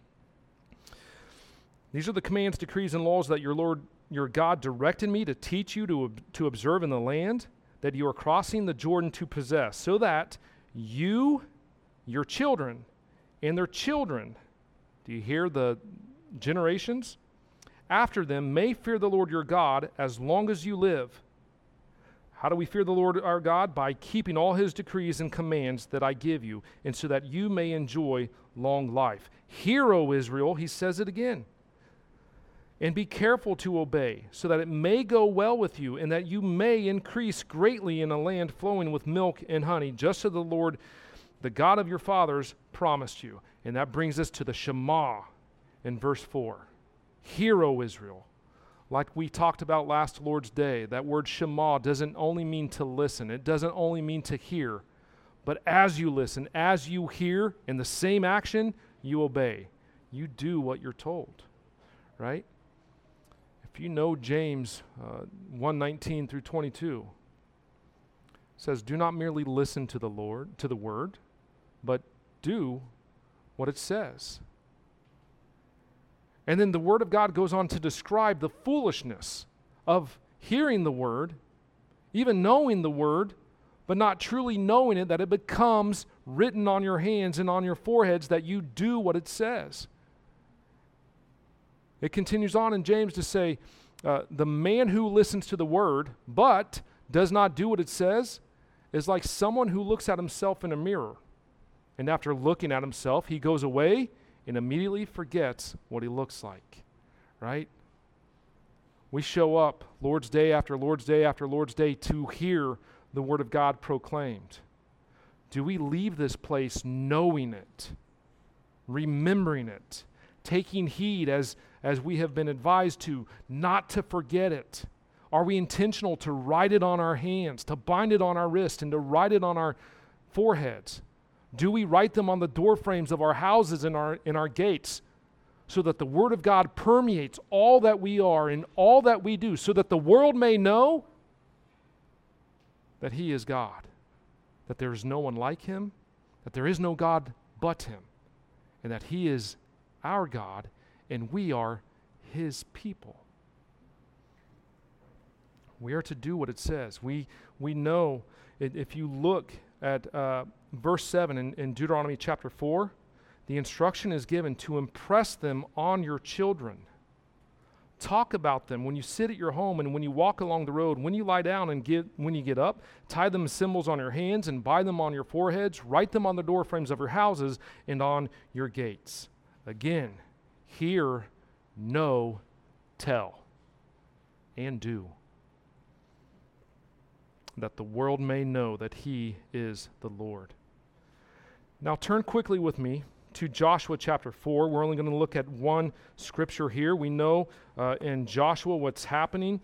[SPEAKER 1] These are the commands, decrees, and laws that your Lord, your God, directed me to teach you to observe in the land that you are crossing the Jordan to possess, so that you, your children, and their children, do you hear the generations? After them may fear the Lord your God as long as you live. How do we fear the Lord our God? By keeping all his decrees and commands that I give you, and so that you may enjoy long life. Hear, O Israel, he says it again. and be careful to obey, so that it may go well with you, and that you may increase greatly in a land flowing with milk and honey, just as the Lord, the God of your fathers, promised you. And that brings us to the Shema in verse 4. Hear, O Israel. Like we talked about last Lord's Day, that word Shema doesn't only mean to listen. It doesn't only mean to hear. But as you listen, as you hear, in the same action, you obey. You do what you're told, right? If you know James 1:19 through 22, it says, do not merely listen to the word, but do what it says. And then the Word of God goes on to describe the foolishness of hearing the Word, even knowing the Word, but not truly knowing it, that it becomes written on your hands and on your foreheads, that you do what it says. It continues on in James to say, the man who listens to the Word, but does not do what it says, is like someone who looks at himself in a mirror. And after looking at himself, he goes away and immediately forgets what he looks like, right? We show up Lord's Day after Lord's Day after Lord's Day to hear the Word of God proclaimed. Do we leave this place knowing it, remembering it, taking heed as we have been advised to, not to forget it? Are we intentional to write it on our hands, to bind it on our wrist, and to write it on our foreheads? Do we write them on the door frames of our houses and in our gates, so that the Word of God permeates all that we are and all that we do, so that the world may know that He is God, that there is no one like Him, that there is no God but Him, and that He is our God and we are His people? We are to do what it says. We know, if you look at verse 7 in Deuteronomy chapter 4, the instruction is given to impress them on your children. Talk about them when you sit at your home and when you walk along the road, when you lie down and when you get up. Tie them as symbols on your hands and bind them on your foreheads. Write them on the door frames of your houses and on your gates. Again, hear, know, tell, and do, that the world may know that He is the Lord. Now turn quickly with me to Joshua chapter 4. We're only going to look at one scripture here. We know in Joshua what's happening.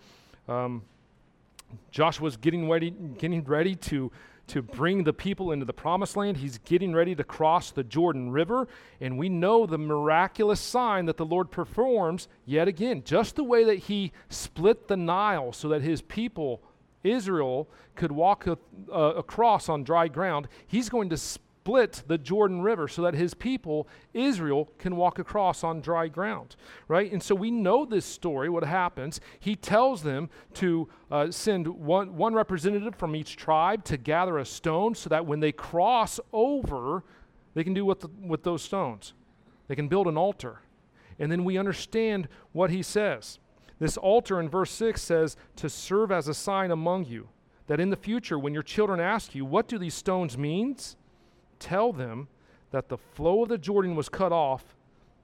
[SPEAKER 1] Joshua's getting ready to bring the people into the promised land. He's getting ready to cross the Jordan River, and we know the miraculous sign that the Lord performs yet again, just the way that He split the Nile so that His people, Israel, could walk across on dry ground. He's going to split the Jordan River so that His people, Israel, can walk across on dry ground, right? And so we know this story, what happens. He tells them to send one representative from each tribe to gather a stone so that when they cross over, they can do with those stones. They can build an altar. And then we understand what He says. This altar in verse 6 says, to serve as a sign among you, that in the future when your children ask you, what do these stones mean? Tell them that the flow of the Jordan was cut off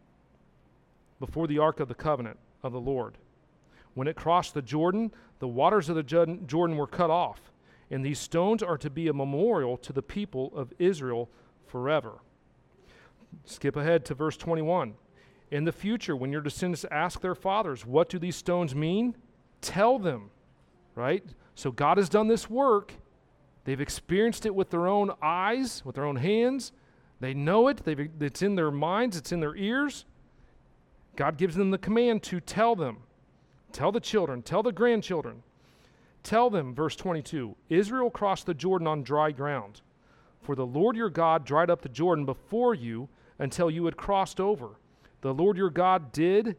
[SPEAKER 1] before the Ark of the Covenant of the Lord. When it crossed the Jordan, the waters of the Jordan were cut off, and these stones are to be a memorial to the people of Israel forever. Skip ahead to verse 21. In the future, when your descendants ask their fathers, what do these stones mean? Tell them, right? So God has done this work. They've experienced it with their own eyes, with their own hands. They know it. It's in their minds. It's in their ears. God gives them the command to tell them. Tell the children. Tell the grandchildren. Tell them, verse 22, Israel crossed the Jordan on dry ground. For the Lord your God dried up the Jordan before you until you had crossed over. The Lord your God did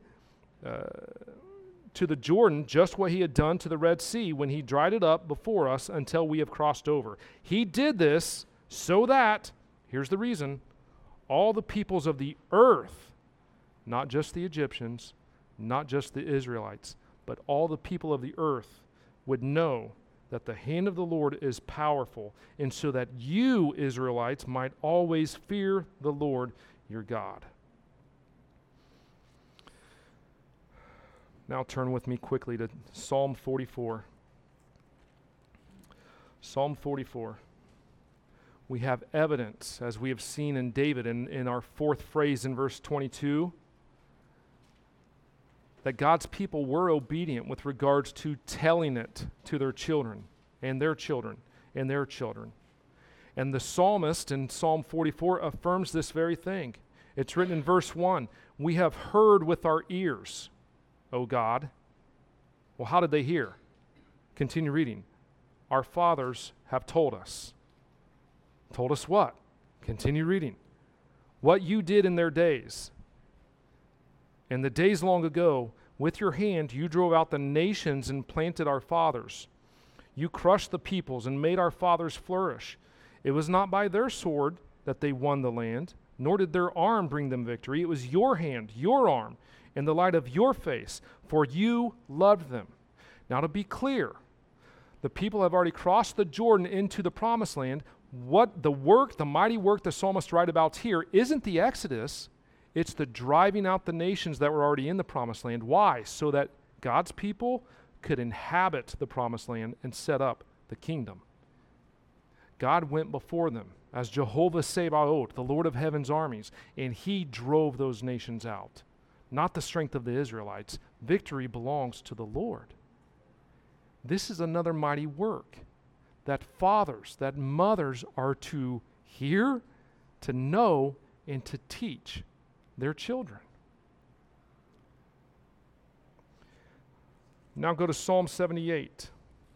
[SPEAKER 1] to the Jordan just what He had done to the Red Sea when He dried it up before us until we have crossed over. He did this so that, here's the reason, all the peoples of the earth, not just the Egyptians, not just the Israelites, but all the people of the earth would know that the hand of the Lord is powerful, and so that you, Israelites, might always fear the Lord your God. Now turn with me quickly to Psalm 44. Psalm 44. We have evidence, as we have seen in David in our fourth phrase in verse 22, that God's people were obedient with regards to telling it to their children and their children and their children. And the psalmist in Psalm 44 affirms this very thing. It's written in verse 1, "We have heard with our ears, O God." Well, how did they hear? Continue reading. "Our fathers have told us." Told us what? Continue reading. "What you did in their days. In the days long ago, with your hand you drove out the nations and planted our fathers. You crushed the peoples and made our fathers flourish. It was not by their sword that they won the land, nor did their arm bring them victory. It was your hand, your arm, and the light of your face, for you loved them." Now, to be clear, the people have already crossed the Jordan into the promised land. What the mighty work the psalmist writes about here isn't the Exodus, it's the driving out the nations that were already in the promised land. Why? So that God's people could inhabit the promised land and set up the kingdom. God went before them as Jehovah Sabaoth, the Lord of heaven's armies, and he drove those nations out. Not the strength of the Israelites. Victory belongs to the Lord. This is another mighty work that fathers, that mothers are to hear, to know, and to teach their children. Now go to Psalm 78.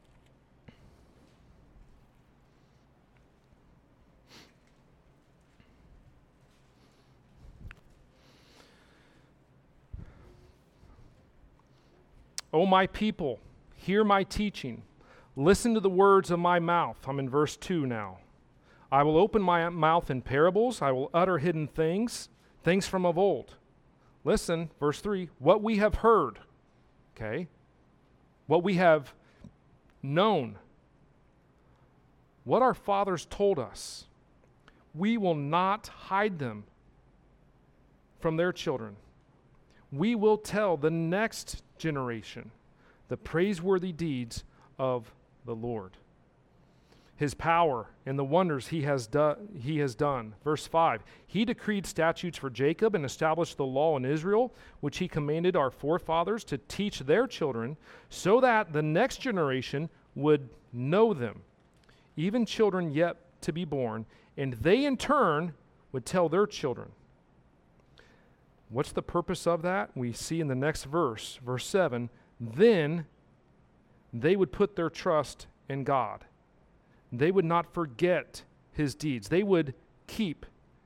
[SPEAKER 1] "O my people, hear my teaching. Listen to the words of my mouth." I'm in verse 2 now. "I will open my mouth in parables. I will utter hidden things, things from of old." Listen, verse 3, "What we have heard," okay, "what we have known, what our fathers told us, we will not hide them from their children. We will tell the next generation the praiseworthy deeds of the Lord, his power and the wonders he has done. Verse 5, "He decreed statutes for Jacob and established the law in Israel, which he commanded our forefathers to teach their children, so that the next generation would know them, even children yet to be born, and they in turn would tell their children." What's the purpose of that? We see in the next verse, verse 7, "Then they would put their trust in God. They would not forget his deeds. They would keep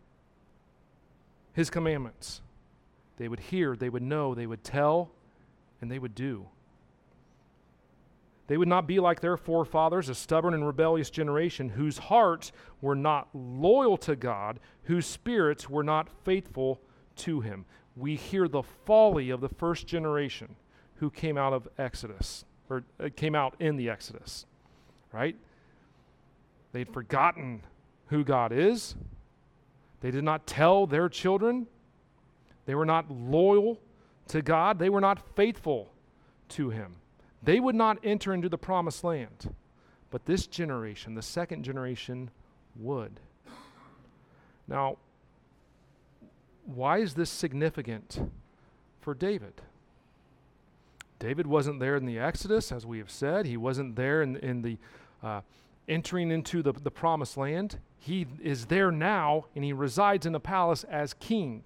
[SPEAKER 1] his commandments. They would hear, they would know, they would tell, and they would do. They would not be like their forefathers, a stubborn and rebellious generation whose hearts were not loyal to God, whose spirits were not faithful to him." We hear the folly of the first generation who came out of Exodus, or came out in the Exodus, right? They'd forgotten who God is. They did not tell their children. They were not loyal to God. They were not faithful to him. They would not enter into the promised land. But this generation, the second generation, would. Now, why is this significant for David? David wasn't there in the Exodus, as we have said. He wasn't there in the entering into the promised land. He is there now, and he resides in a palace as king.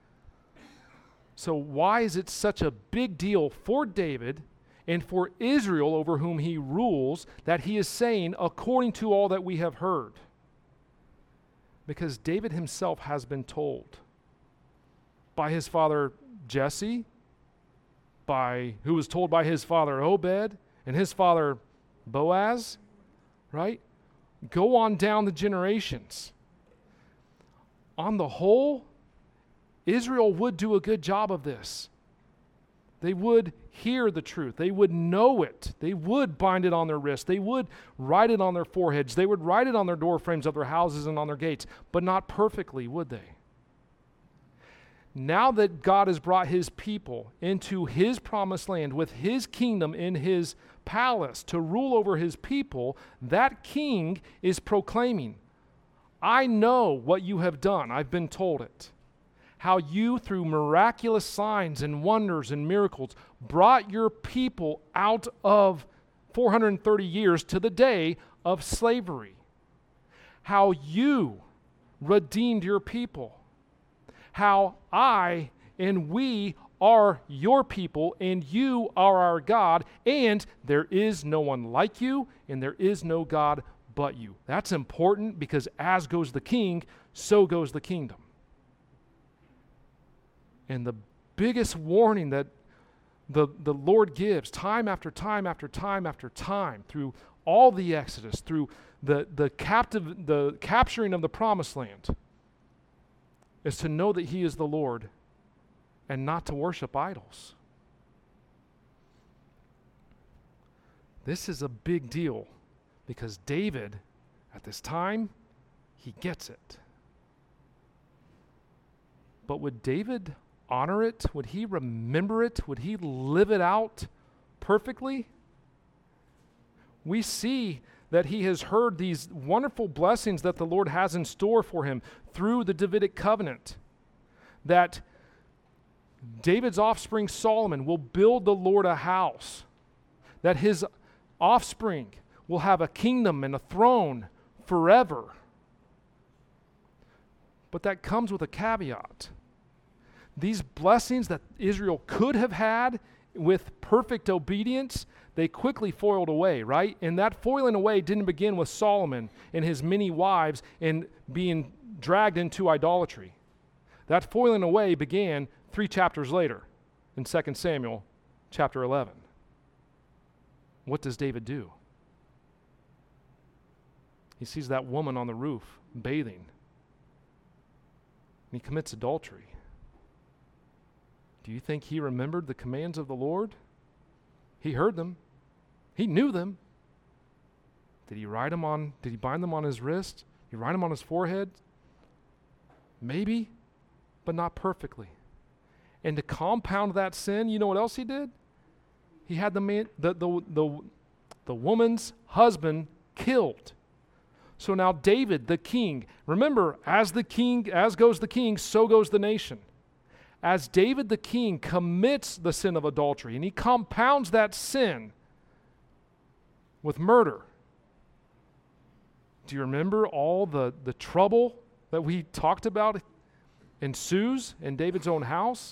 [SPEAKER 1] So why is it such a big deal for David and for Israel over whom he rules that he is saying, according to all that we have heard? Because David himself has been told by his father Jesse, who was told by his father Obed and his father Boaz, right? Go on down the generations. On the whole, Israel would do a good job of this. They would hear the truth. They would know it. They would bind it on their wrists. They would write it on their foreheads. They would write it on their door frames of their houses and on their gates, but not perfectly, would they? now that God has brought his people into his promised land with his kingdom in his palace to rule over his people, that king is proclaiming, I know what you have done. I've been told it. How you, through miraculous signs and wonders and miracles, brought your people out of 430 years to the day of slavery. How you redeemed your people. How I and we are your people and you are our God, and there is no one like you and there is no God but you. That's important because as goes the king, so goes the kingdom. And the biggest warning that the Lord gives time after time after time after time through all the Exodus, through the capturing of the promised land, is to know that he is the Lord and not to worship idols. This is a big deal because David, at this time, he gets it. But would David honor it? Would he remember it? Would he live it out perfectly? We see that he has heard these wonderful blessings that the Lord has in store for him through the Davidic covenant. That David's offspring Solomon will build the Lord a house. That his offspring will have a kingdom and a throne forever. But that comes with a caveat. These blessings that Israel could have had with perfect obedience, they quickly foiled away, right? And that foiling away didn't begin with Solomon and his many wives and being dragged into idolatry. That foiling away began 3 chapters later in 2 Samuel chapter 11. What does David do? He sees that woman on the roof bathing, and he commits adultery. Do you think he remembered the commands of the Lord? He heard them. He knew them. Did he bind them on his wrist? Did he write them on his forehead? Maybe, but not perfectly. And to compound that sin, you know what else he did? He had the woman's husband killed. So now David, the king, remember, as goes the king, so goes the nation. As David the king commits the sin of adultery, and he compounds that sin with murder. Do you remember all the trouble that we talked about ensues in David's own house?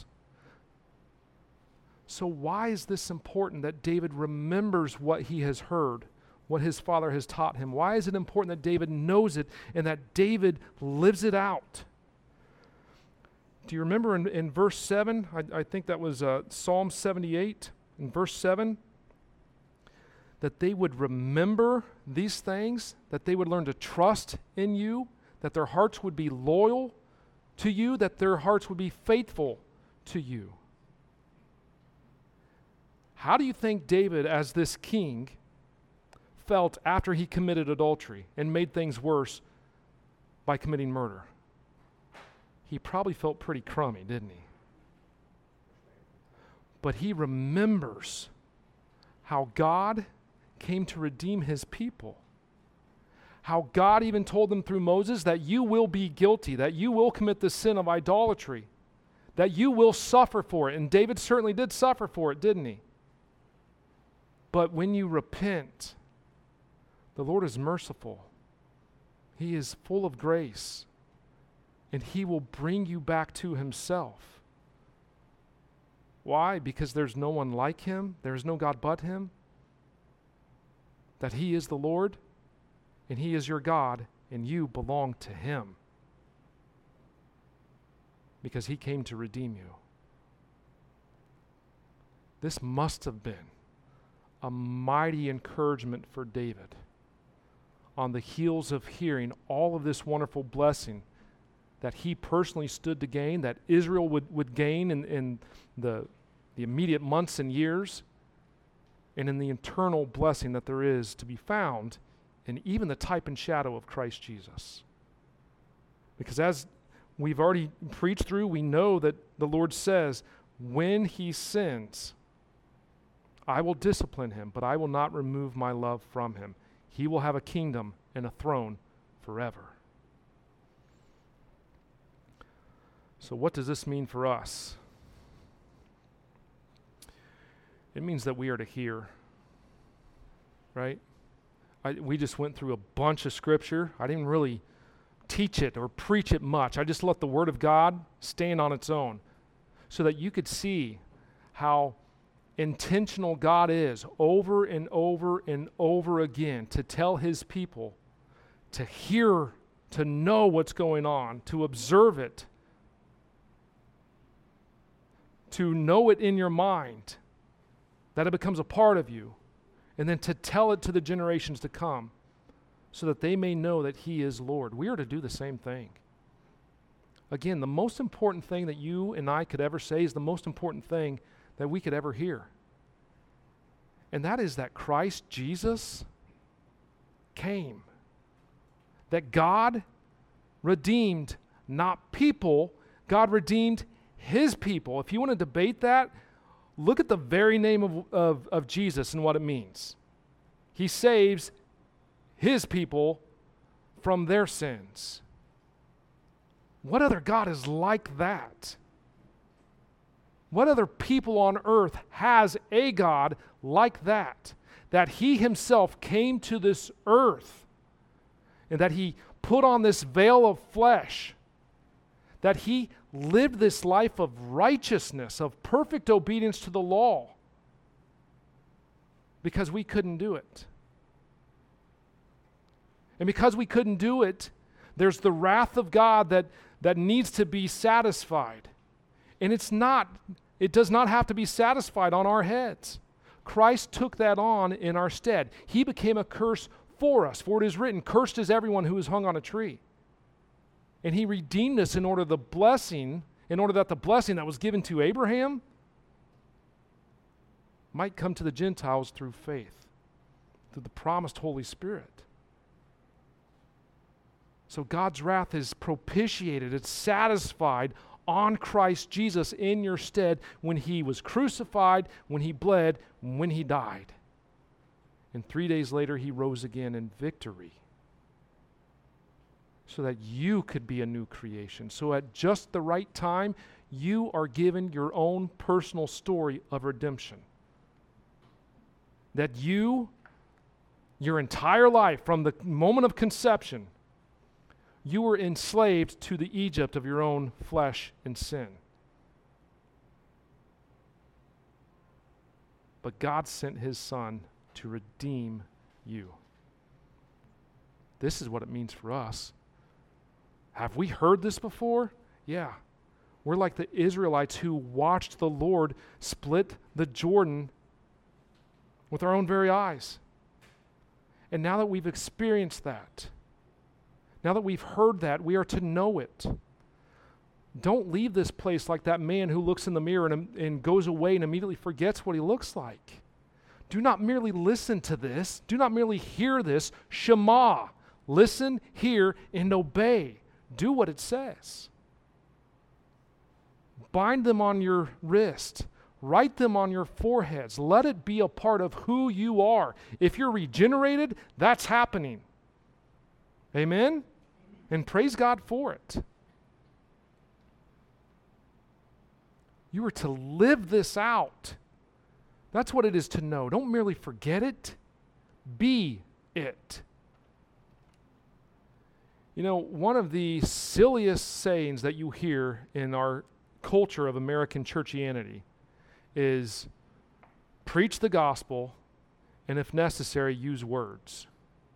[SPEAKER 1] So why is this important that David remembers what he has heard, what his father has taught him? Why is it important that David knows it and that David lives it out? Do you remember in verse 7, I think that was Psalm 78, in verse 7, that they would remember these things, that they would learn to trust in you, that their hearts would be loyal to you, that their hearts would be faithful to you. How do you think David, as this king, felt after he committed adultery and made things worse by committing murder? He probably felt pretty crummy, didn't he? But he remembers how God came to redeem his people. How God even told them through Moses that you will be guilty, that you will commit the sin of idolatry, that you will suffer for it. And David certainly did suffer for it, didn't he? But when you repent, the Lord is merciful. He is full of grace. And he will bring you back to himself. Why? Because there's no one like him. There is no God but him. That he is the Lord, and he is your God, and you belong to him. Because he came to redeem you. This must have been a mighty encouragement for David on the heels of hearing all of this wonderful blessing that he personally stood to gain, that Israel would gain in the immediate months and years, and in the eternal blessing that there is to be found in even the type and shadow of Christ Jesus. Because as we've already preached through, we know that the Lord says, when he sins, I will discipline him, but I will not remove my love from him. He will have a kingdom and a throne forever. So what does this mean for us? It means that we are to hear, right? We just went through a bunch of scripture. I didn't really teach it or preach it much. I just let the Word of God stand on its own so that you could see how intentional God is over and over and over again to tell his people to hear, to know what's going on, to observe it, to know it in your mind, that it becomes a part of you, and then to tell it to the generations to come so that they may know that he is Lord. We are to do the same thing. Again, the most important thing that you and I could ever say is the most important thing that we could ever hear. And that is that Christ Jesus came. That God redeemed not people, God redeemed his people. If you want to debate that, look at the very name of Jesus and what it means. He saves his people from their sins. What other God is like that? What other people on earth has a God like that? That he himself came to this earth and that he put on this veil of flesh, that he lived this life of righteousness, of perfect obedience to the law, because we couldn't do it. And because we couldn't do it, there's the wrath of God that needs to be satisfied. And it does not have to be satisfied on our heads. Christ took that on in our stead. He became a curse for us, for it is written, cursed is everyone who is hung on a tree. And he redeemed us in order that the blessing that was given to Abraham might come to the Gentiles through faith, through the promised Holy Spirit. So God's wrath is propitiated, it's satisfied on Christ Jesus in your stead when he was crucified, when he bled, when he died. And 3 days later he rose again in victory so that you could be a new creation. So at just the right time, you are given your own personal story of redemption. That your entire life, from the moment of conception, you were enslaved to the Egypt of your own flesh and sin. But God sent his Son to redeem you. This is what it means for us. Have we heard this before? Yeah. We're like the Israelites who watched the Lord split the Jordan with our own very eyes. And now that we've experienced that, now that we've heard that, we are to know it. Don't leave this place like that man who looks in the mirror and goes away and immediately forgets what he looks like. Do not merely listen to this. Do not merely hear this. Shema. Listen, hear, and obey. Do what it says. Bind them on your wrist. Write them on your foreheads. Let it be a part of who you are. If you're regenerated, that's happening. Amen? And praise God for it. You are to live this out. That's what it is to know. Don't merely forget it. Be it. You know, one of the silliest sayings that you hear in our culture of American churchianity is preach the gospel and, if necessary, use words.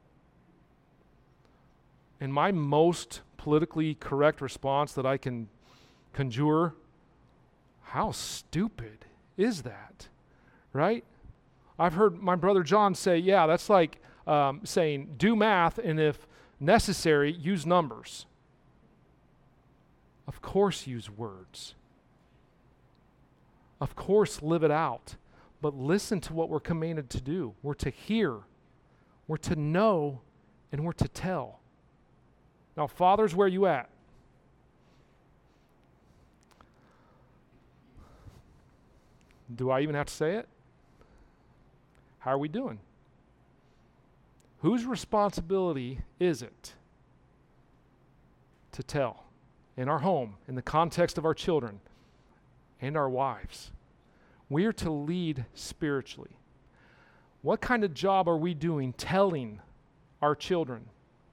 [SPEAKER 1] And my most politically correct response that I can conjure, how stupid is that, right? I've heard my brother John say, yeah, that's like saying do math and if necessary, use numbers. Of course, use words. Of course, live it out. But listen to what we're commanded to do. We're to hear, we're to know, and we're to tell. Now, fathers, where are you at? Do I even have to say it? How are we doing? Whose responsibility is it to tell in our home, in the context of our children and our wives? We are to lead spiritually. What kind of job are we doing telling our children?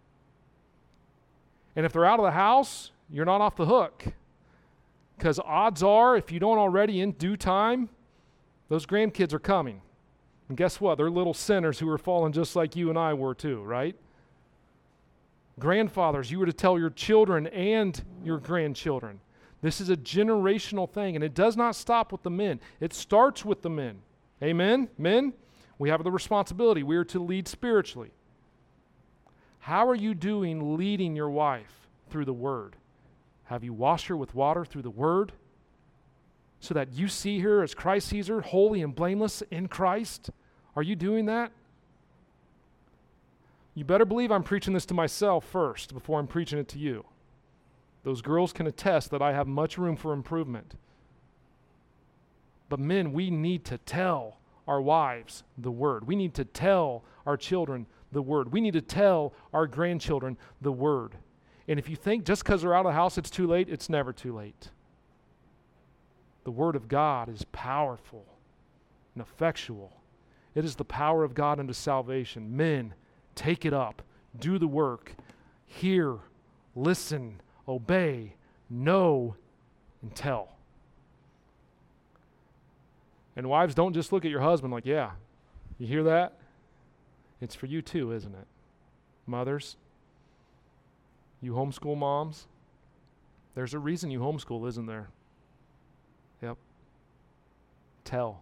[SPEAKER 1] And if they're out of the house, you're not off the hook. Because odds are, if you don't already in due time, those grandkids are coming. And guess what? They're little sinners who are fallen just like you and I were too, right? Grandfathers, you were to tell your children and your grandchildren. This is a generational thing, and it does not stop with the men. It starts with the men. Amen? Men, we have the responsibility. We are to lead spiritually. How are you doing leading your wife through the Word? Have you washed her with water through the Word so that you see her as Christ sees her, holy and blameless in Christ? Are you doing that? You better believe I'm preaching this to myself first before I'm preaching it to you. Those girls can attest that I have much room for improvement. But men, we need to tell our wives the Word. We need to tell our children the Word. We need to tell our grandchildren the Word. And if you think just because they're out of the house it's too late, it's never too late. The Word of God is powerful and effectual. It is the power of God unto salvation. Men, take it up. Do the work. Hear, listen, obey, know, and tell. And wives, don't just look at your husband like, yeah, you hear that? It's for you too, isn't it? Mothers, you homeschool moms, there's a reason you homeschool, isn't there? Yep. Tell.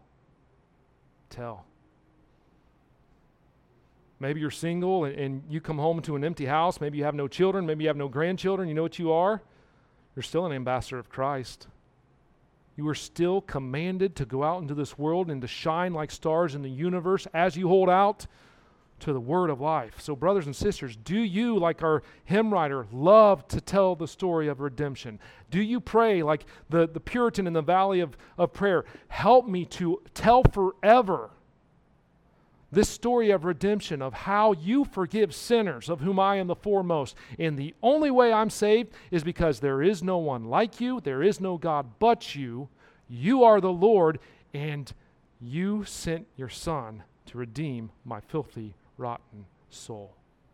[SPEAKER 1] Maybe you're single and you come home to an empty house. Maybe you have no children. Maybe you have no grandchildren. You know what you are? You're still an ambassador of Christ. You are still commanded to go out into this world and to shine like stars in the universe as you hold out to the Word of life. So brothers and sisters, do you, like our hymn writer, love to tell the story of redemption? Do you pray like the Puritan in the valley of prayer, help me to tell forever this story of redemption, of how you forgive sinners, of whom I am the foremost. And the only way I'm saved is because there is no one like you, there is no God but you. You are the Lord, and you sent your Son to redeem my filthy, rotten soul.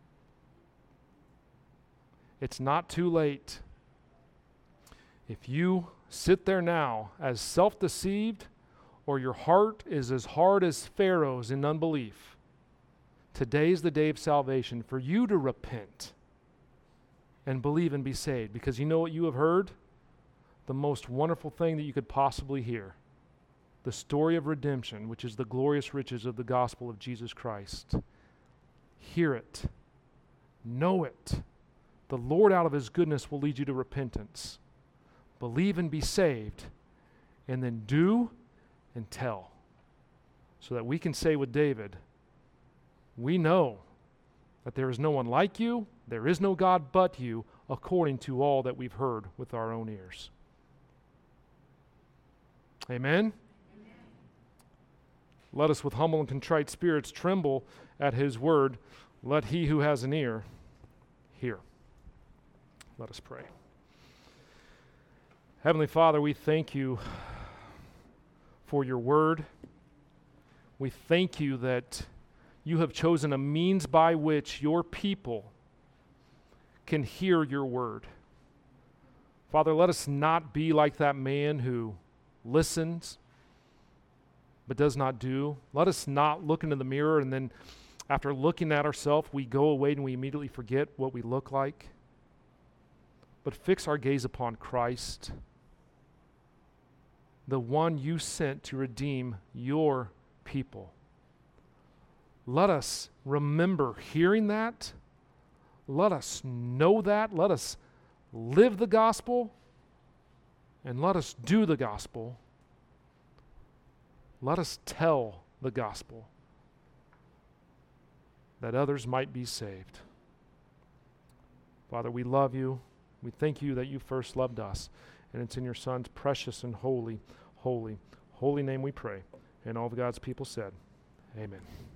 [SPEAKER 1] It's not too late. If you sit there now as self-deceived, or your heart is as hard as Pharaoh's in unbelief, today's the day of salvation for you to repent and believe and be saved. Because you know what you have heard? The most wonderful thing that you could possibly hear. The story of redemption, which is the glorious riches of the gospel of Jesus Christ. Hear it. Know it. The Lord out of His goodness will lead you to repentance. Believe and be saved. And then do and tell, so that we can say with David, we know that there is no one like you, there is no God but you, according to all that we've heard with our own ears. Amen? Amen. Let us with humble and contrite spirits tremble at His word. Let he who has an ear hear. Let us pray. Heavenly Father, we thank you for your word. We thank you that you have chosen a means by which your people can hear your word. Father, let us not be like that man who listens but does not do. Let us not look into the mirror and then after looking at ourselves, we go away and we immediately forget what we look like. But fix our gaze upon Christ, the one you sent to redeem your people. Let us remember hearing that. Let us know that. Let us live the gospel. And let us do the gospel. Let us tell the gospel that others might be saved. Father, we love you. We thank you that you first loved us. And it's in your Son's precious and holy, holy, holy name we pray. And all of God's people said, amen.